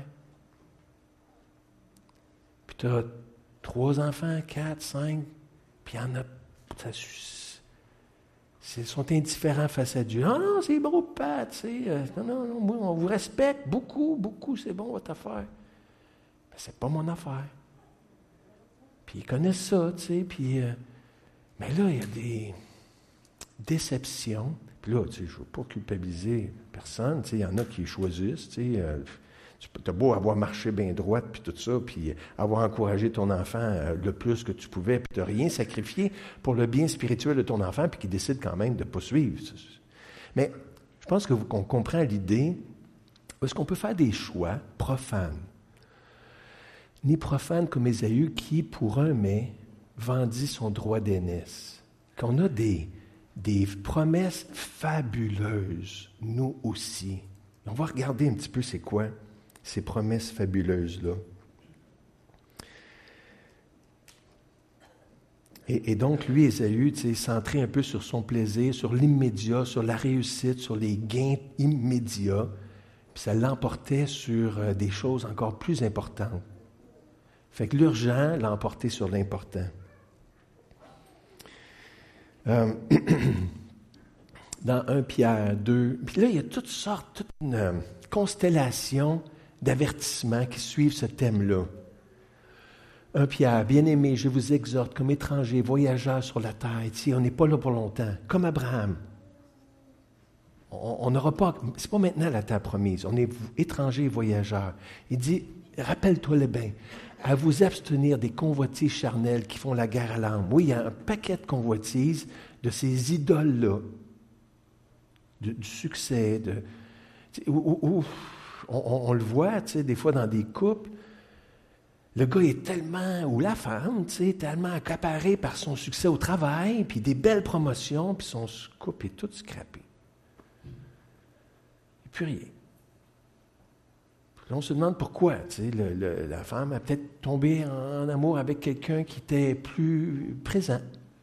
Puis tu as trois enfants, quatre, cinq, puis il y en a... Ça, Ils sont indifférents face à Dieu. Ah non, c'est bon, Pat, tu sais, euh, non, non, non, moi, on vous respecte beaucoup, beaucoup, c'est bon votre affaire. Mais c'est pas mon affaire. Puis ils connaissent ça, tu sais, puis... Euh, mais là, il y a des déceptions. Puis là, tu sais, je ne veux pas culpabiliser personne, tu sais, il y en a qui choisissent, tu sais... Euh, tu as beau avoir marché bien droite, puis tout ça, puis avoir encouragé ton enfant euh, le plus que tu pouvais, puis tu n'as rien sacrifié pour le bien spirituel de ton enfant, puis qui décide quand même de ne pas suivre. Mais je pense que vous, qu'on comprend l'idée, parce qu'on peut faire des choix profanes. Ni profanes comme Ésaü, qui, pour un mais, vendit son droit d'aînesse. Qu'on a des, des promesses fabuleuses, nous aussi. On va regarder un petit peu c'est quoi ces promesses fabuleuses-là. Et, et donc, lui, Ésaü, tu sais, centré un peu sur son plaisir, sur l'immédiat, sur la réussite, sur les gains immédiats, puis ça l'emportait sur euh, des choses encore plus importantes. Fait que l'urgent l'a emporté sur l'important. Euh, dans un Pierre deux, puis là, il y a toutes sortes, toute une euh, constellation d'avertissements qui suivent ce thème-là. Un Pierre, bien-aimé, je vous exhorte comme étrangers, voyageurs sur la terre. Ici, on n'est pas là pour longtemps, comme Abraham. On n'aura pas, c'est pas maintenant la terre promise, on est étrangers et voyageurs. Il dit, rappelle-toi le bien, à vous abstenir des convoitises charnelles qui font la guerre à l'âme. Oui, il y a un paquet de convoitises de ces idoles-là, de, du succès, de, où, où, on, on, on le voit, tu sais, des fois dans des couples, le gars est tellement, ou la femme, tu sais, tellement accaparé par son succès au travail, puis des belles promotions, puis son couple est tout scrappé. Et puis rien. Puis on se demande pourquoi, tu sais, le, le, la femme a peut-être tombé en, en amour avec quelqu'un qui était plus présent.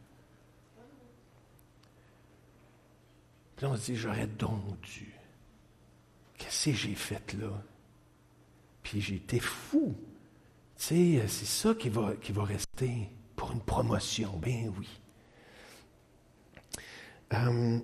Puis là, on se dit, j'aurais donc dû. Qu'est-ce que j'ai fait là? Puis j'ai été fou. Tu sais, c'est ça qui va, qui va rester pour une promotion. Ben oui. Euh,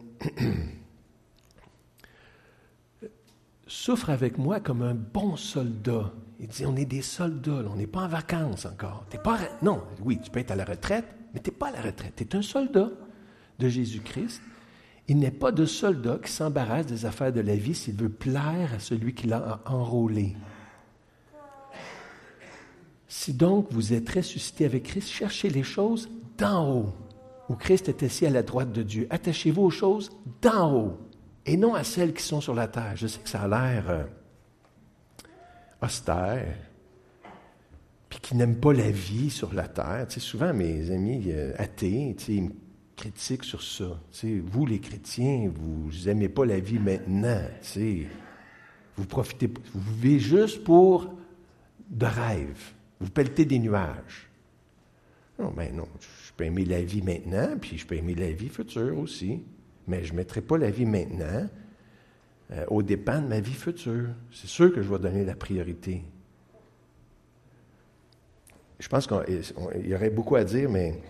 Souffre avec moi comme un bon soldat. Il dit, on est des soldats, là, on n'est pas en vacances encore. T'es pas, non, oui, tu peux être à la retraite, mais tu n'es pas à la retraite. Tu es un soldat de Jésus-Christ. Il n'est pas de soldat qui s'embarrasse des affaires de la vie s'il veut plaire à celui qui l'a enrôlé. Si donc vous êtes ressuscité avec Christ, cherchez les choses d'en haut, où Christ est assis à la droite de Dieu. Attachez-vous aux choses d'en haut, et non à celles qui sont sur la terre. Je sais que ça a l'air euh, austère, puis qui n'aiment pas la vie sur la terre. Tu sais, souvent, mes amis euh, athées, tu sais, ils me critiquent sur ça. Tu sais, vous, les chrétiens, vous n'aimez pas la vie maintenant. Tu sais, vous profitez, vous vivez juste pour de rêves. Vous pelletez des nuages. Non, ben non, je peux aimer la vie maintenant, puis je peux aimer la vie future aussi. Mais je ne mettrai pas la vie maintenant euh, aux dépens de ma vie future. C'est sûr que je vais donner la priorité. Je pense qu'il y aurait beaucoup à dire, mais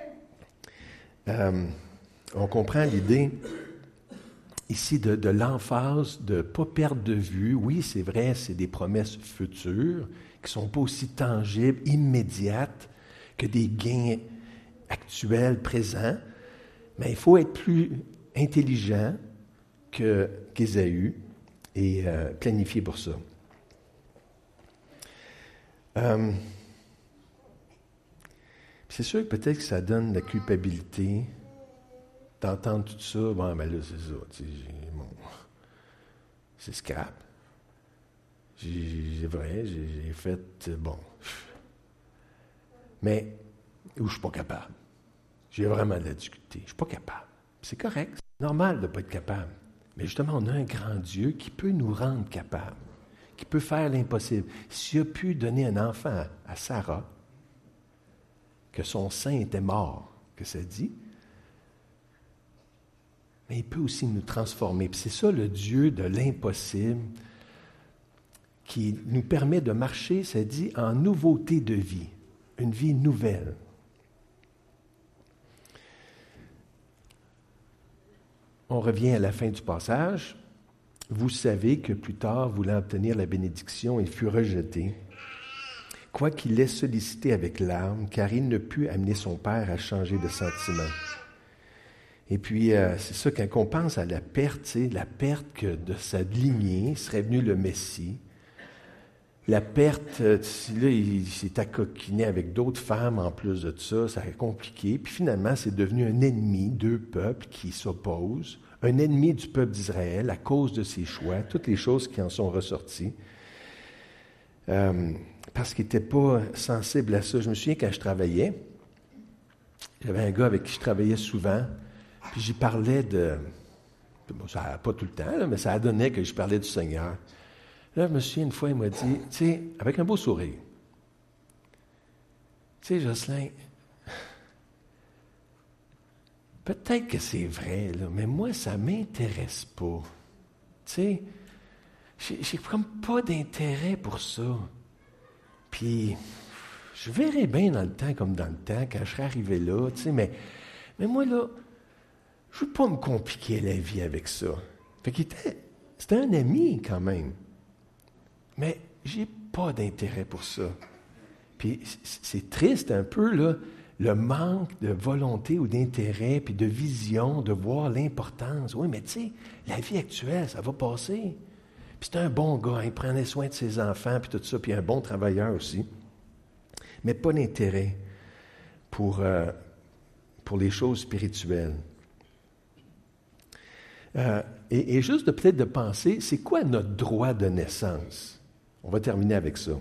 euh, on comprend l'idée ici de, de l'emphase de ne pas perdre de vue. Oui, c'est vrai, c'est des promesses futures qui ne sont pas aussi tangibles, immédiates, que des gains actuels, présents. Mais il faut être plus intelligent que, qu'Ésaü et euh, planifier pour ça. Euh, c'est sûr que peut-être que ça donne de la culpabilité d'entendre tout ça. Bon, ben là, c'est ça. Tu sais, j'ai, bon, c'est scrap. C'est vrai, j'ai, j'ai fait, bon. Mais, où je suis pas capable. J'ai vraiment de la difficulté. Je suis pas capable. C'est correct, c'est normal de ne pas être capable. Mais justement, on a un grand Dieu qui peut nous rendre capables, qui peut faire l'impossible. S'il a pu donner un enfant à Sarah, que son sein était mort, que ça dit, mais il peut aussi nous transformer. Puis c'est ça le Dieu de l'impossible, qui nous permet de marcher, ça dit, en nouveauté de vie, une vie nouvelle. on revient à la fin du passage. Vous savez que plus tard, voulant obtenir la bénédiction, il fut rejeté, quoiqu'il l'ait sollicité avec larmes, car il ne put amener son père à changer de sentiment. Et puis, euh, c'est ça, quand on pense à la perte, tu sais, la perte que de sa lignée serait venu le Messie, la perte, euh, là, il s'est accoquiné avec d'autres femmes en plus de ça, ça a compliqué. Puis finalement, c'est devenu un ennemi, deux peuples qui s'opposent, un ennemi du peuple d'Israël à cause de ses choix, toutes les choses qui en sont ressorties. Euh, parce qu'il n'était pas sensible à ça. Je me souviens quand je travaillais, j'avais un gars avec qui je travaillais souvent, puis j'y parlais de... Bon, ça pas tout le temps, là, mais ça a donné que je parlais du Seigneur. Là, je me souviens, une fois, il m'a dit, tu sais, avec un beau sourire, tu sais, Jocelyn, peut-être que c'est vrai, là, mais moi, ça ne m'intéresse pas. Tu sais, j'ai, j'ai comme pas d'intérêt pour ça. Puis, je verrai bien dans le temps comme dans le temps, quand je serai arrivé là, tu sais, mais, mais moi, là, je ne veux pas me compliquer la vie avec ça. Fait qu'il était, c'était un ami quand même. Mais j'ai pas d'intérêt pour ça. Puis c'est triste un peu, là, le manque de volonté ou d'intérêt, puis de vision, de voir l'importance. Oui, mais tu sais, la vie actuelle, ça va passer. Puis c'est un bon gars, hein, il prenait soin de ses enfants, puis tout ça, puis un bon travailleur aussi. Mais pas d'intérêt pour, euh, pour les choses spirituelles. Euh, et, et juste de, peut-être de penser, c'est quoi notre droit de naissance? On va terminer avec ça.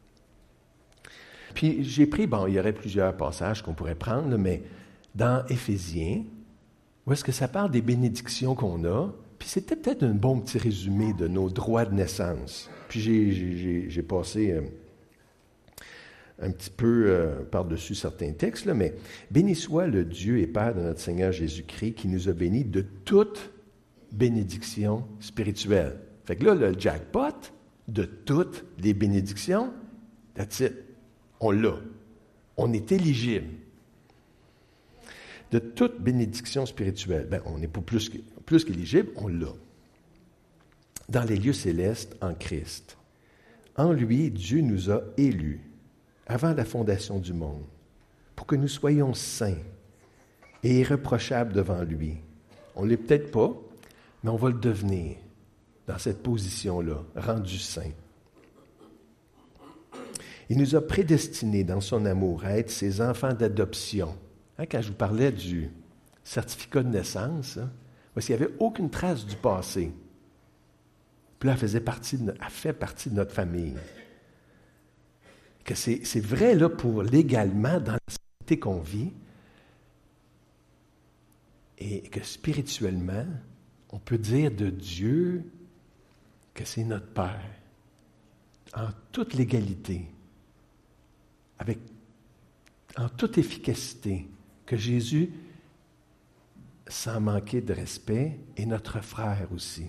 Puis j'ai pris, bon, il y aurait plusieurs passages qu'on pourrait prendre, mais dans Éphésiens, où est-ce que ça parle des bénédictions qu'on a, puis c'était peut-être un bon petit résumé de nos droits de naissance. Puis j'ai, j'ai, j'ai passé euh, un petit peu euh, par-dessus certains textes, là, mais « Béni soit le Dieu et Père de notre Seigneur Jésus-Christ qui nous a bénis de toute bénédiction spirituelle. » Fait que là, le jackpot de toutes les bénédictions, that's it. On l'a. On est éligible. De toute bénédiction spirituelle, ben, on n'est pas plus, que, plus qu'éligible, on l'a. Dans les lieux célestes, en Christ. En lui, Dieu nous a élus, avant la fondation du monde, pour que nous soyons saints et irréprochables devant lui. On ne l'est peut-être pas, mais on va le devenir dans cette position-là, rendu saint. Il nous a prédestinés dans son amour à être ses enfants d'adoption. Hein, quand je vous parlais du certificat de naissance, hein, parce qu'il n'y avait aucune trace du passé. Puis là, elle, faisait partie de, elle fait partie de notre famille. Que c'est, c'est vrai là pour légalement, dans la société qu'on vit, et que spirituellement, on peut dire de Dieu que c'est notre Père, en toute légalité, avec, en toute efficacité, que Jésus, sans manquer de respect, est notre frère aussi.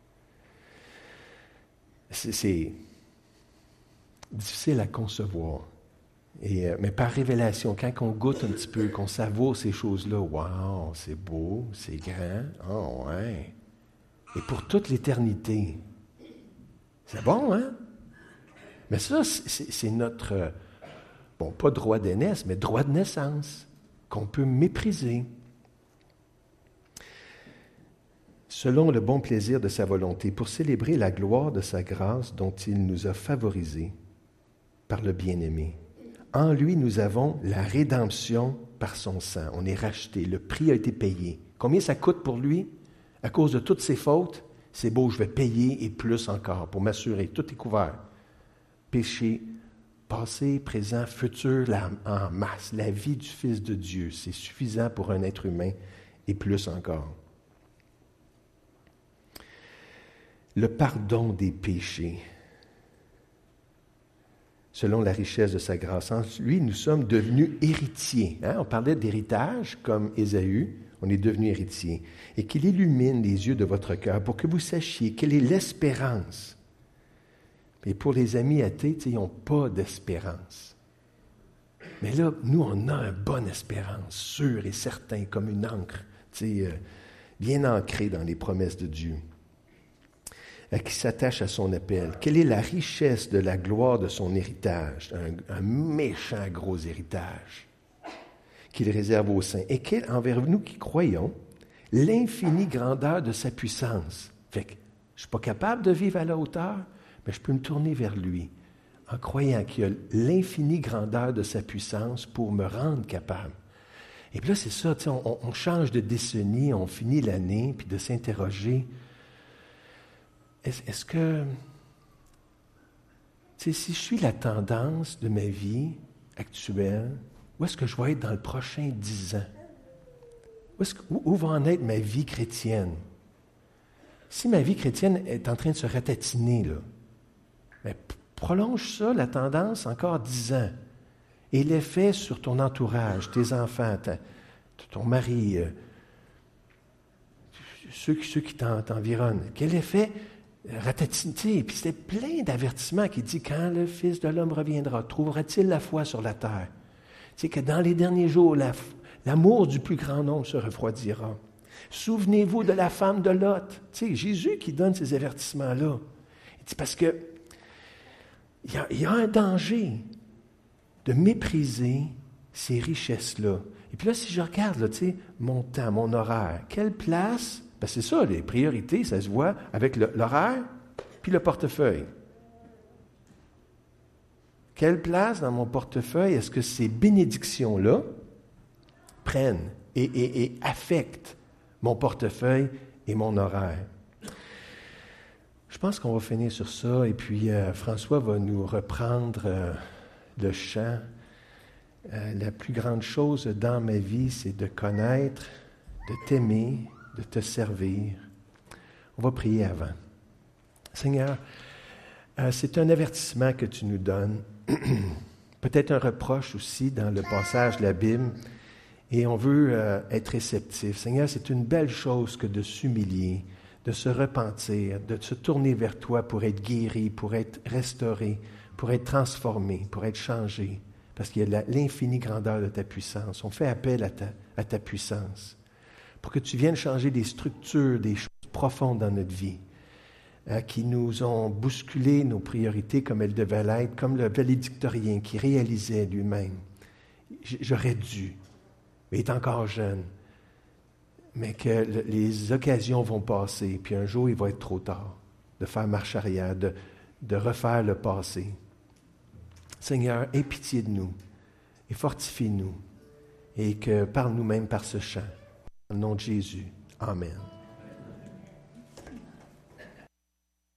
C'est, c'est difficile à concevoir. Et, mais par révélation, quand on goûte un petit peu, qu'on savoure ces choses-là, wow, c'est beau, c'est grand, oh ouais. Et pour toute l'éternité. C'est bon, hein? Mais ça, c'est, c'est notre, bon, pas droit d'aînesse, mais droit de naissance, qu'on peut mépriser. Selon le bon plaisir de sa volonté, pour célébrer la gloire de sa grâce dont il nous a favorisés par le bien-aimé. En lui, nous avons la rédemption par son sang. On est racheté. Le prix a été payé. Combien ça coûte pour lui? À cause de toutes ses fautes, c'est beau, je vais payer et plus encore pour m'assurer. Tout est couvert. Péché, passé, présent, futur, la, en masse. La vie du Fils de Dieu, c'est suffisant pour un être humain et plus encore. Le pardon des péchés. Selon la richesse de sa grâce. En lui, nous sommes devenus héritiers. Hein? On parlait d'héritage, comme Ésaü, on est devenu héritier. Et qu'il illumine les yeux de votre cœur pour que vous sachiez quelle est l'espérance. Et pour les amis athées, ils n'ont pas d'espérance. Mais là, nous, on a une bonne espérance, sûre et certaine, comme une encre. Euh, bien ancré dans les promesses de Dieu, euh, qui s'attache à son appel. Quelle est la richesse de la gloire de son héritage, un, un méchant gros héritage qu'il réserve aux saints, et quelle, envers nous qui croyons, l'infinie grandeur de sa puissance. Fait que je ne suis pas capable de vivre à la hauteur, mais je peux me tourner vers lui en croyant qu'il y a l'infinie grandeur de sa puissance pour me rendre capable. Et puis là, c'est ça, on, on change de décennie, on finit l'année, puis de s'interroger, est-ce, est-ce que, tu sais, si je suis la tendance de ma vie actuelle, où est-ce que je vais être dans le prochain dix ans? Où, est-ce que, où, où va en être ma vie chrétienne? Si ma vie chrétienne est en train de se ratatiner, là, bien, prolonge ça, la tendance, encore dix ans. Et l'effet sur ton entourage, tes enfants, ta, ton mari, euh, ceux, ceux qui t'en, t'environnent. Quel effet ratatiner? Puis c'était plein d'avertissements qui dit, quand le Fils de l'homme reviendra, trouvera-t-il la foi sur la terre? Tu sais que dans les derniers jours, la, l'amour du plus grand nombre se refroidira. Souvenez-vous de la femme de Lot. Tu sais, Jésus qui donne ces avertissements-là. Il dit parce que il y a, il y a un danger de mépriser ces richesses-là. Et puis là, si je regarde, là, tu sais, mon temps, mon horaire, quelle place, ben c'est ça, les priorités, ça se voit avec le, l'horaire puis le portefeuille. Quelle place dans mon portefeuille est-ce que ces bénédictions-là prennent et, et, et affectent mon portefeuille et mon horaire? Je pense qu'on va finir sur ça, et puis euh, François va nous reprendre euh, le chant. Euh, la plus grande chose dans ma vie, c'est de connaître, de t'aimer, de te servir. On va prier avant. Seigneur, euh, c'est un avertissement que tu nous donnes, peut-être un reproche aussi dans le passage de la Bible, et on veut euh, être réceptif. Seigneur, c'est une belle chose que de s'humilier, de se repentir, de se tourner vers toi pour être guéri, pour être restauré, pour être transformé, pour être changé, parce qu'il y a la, l'infinie grandeur de ta puissance. On fait appel à ta, à ta puissance, pour que tu viennes changer des structures, des choses profondes dans notre vie, euh, qui nous ont bousculé nos priorités comme elles devaient l'être, comme le valédictorien qui réalisait lui-même. J'aurais dû, mais il est encore jeune. Mais que le, les occasions vont passer, puis un jour, il va être trop tard de faire marche arrière, de, de refaire le passé. Seigneur, aie pitié de nous et fortifie-nous, et que par nous-mêmes, par ce chant, au nom de Jésus. Amen.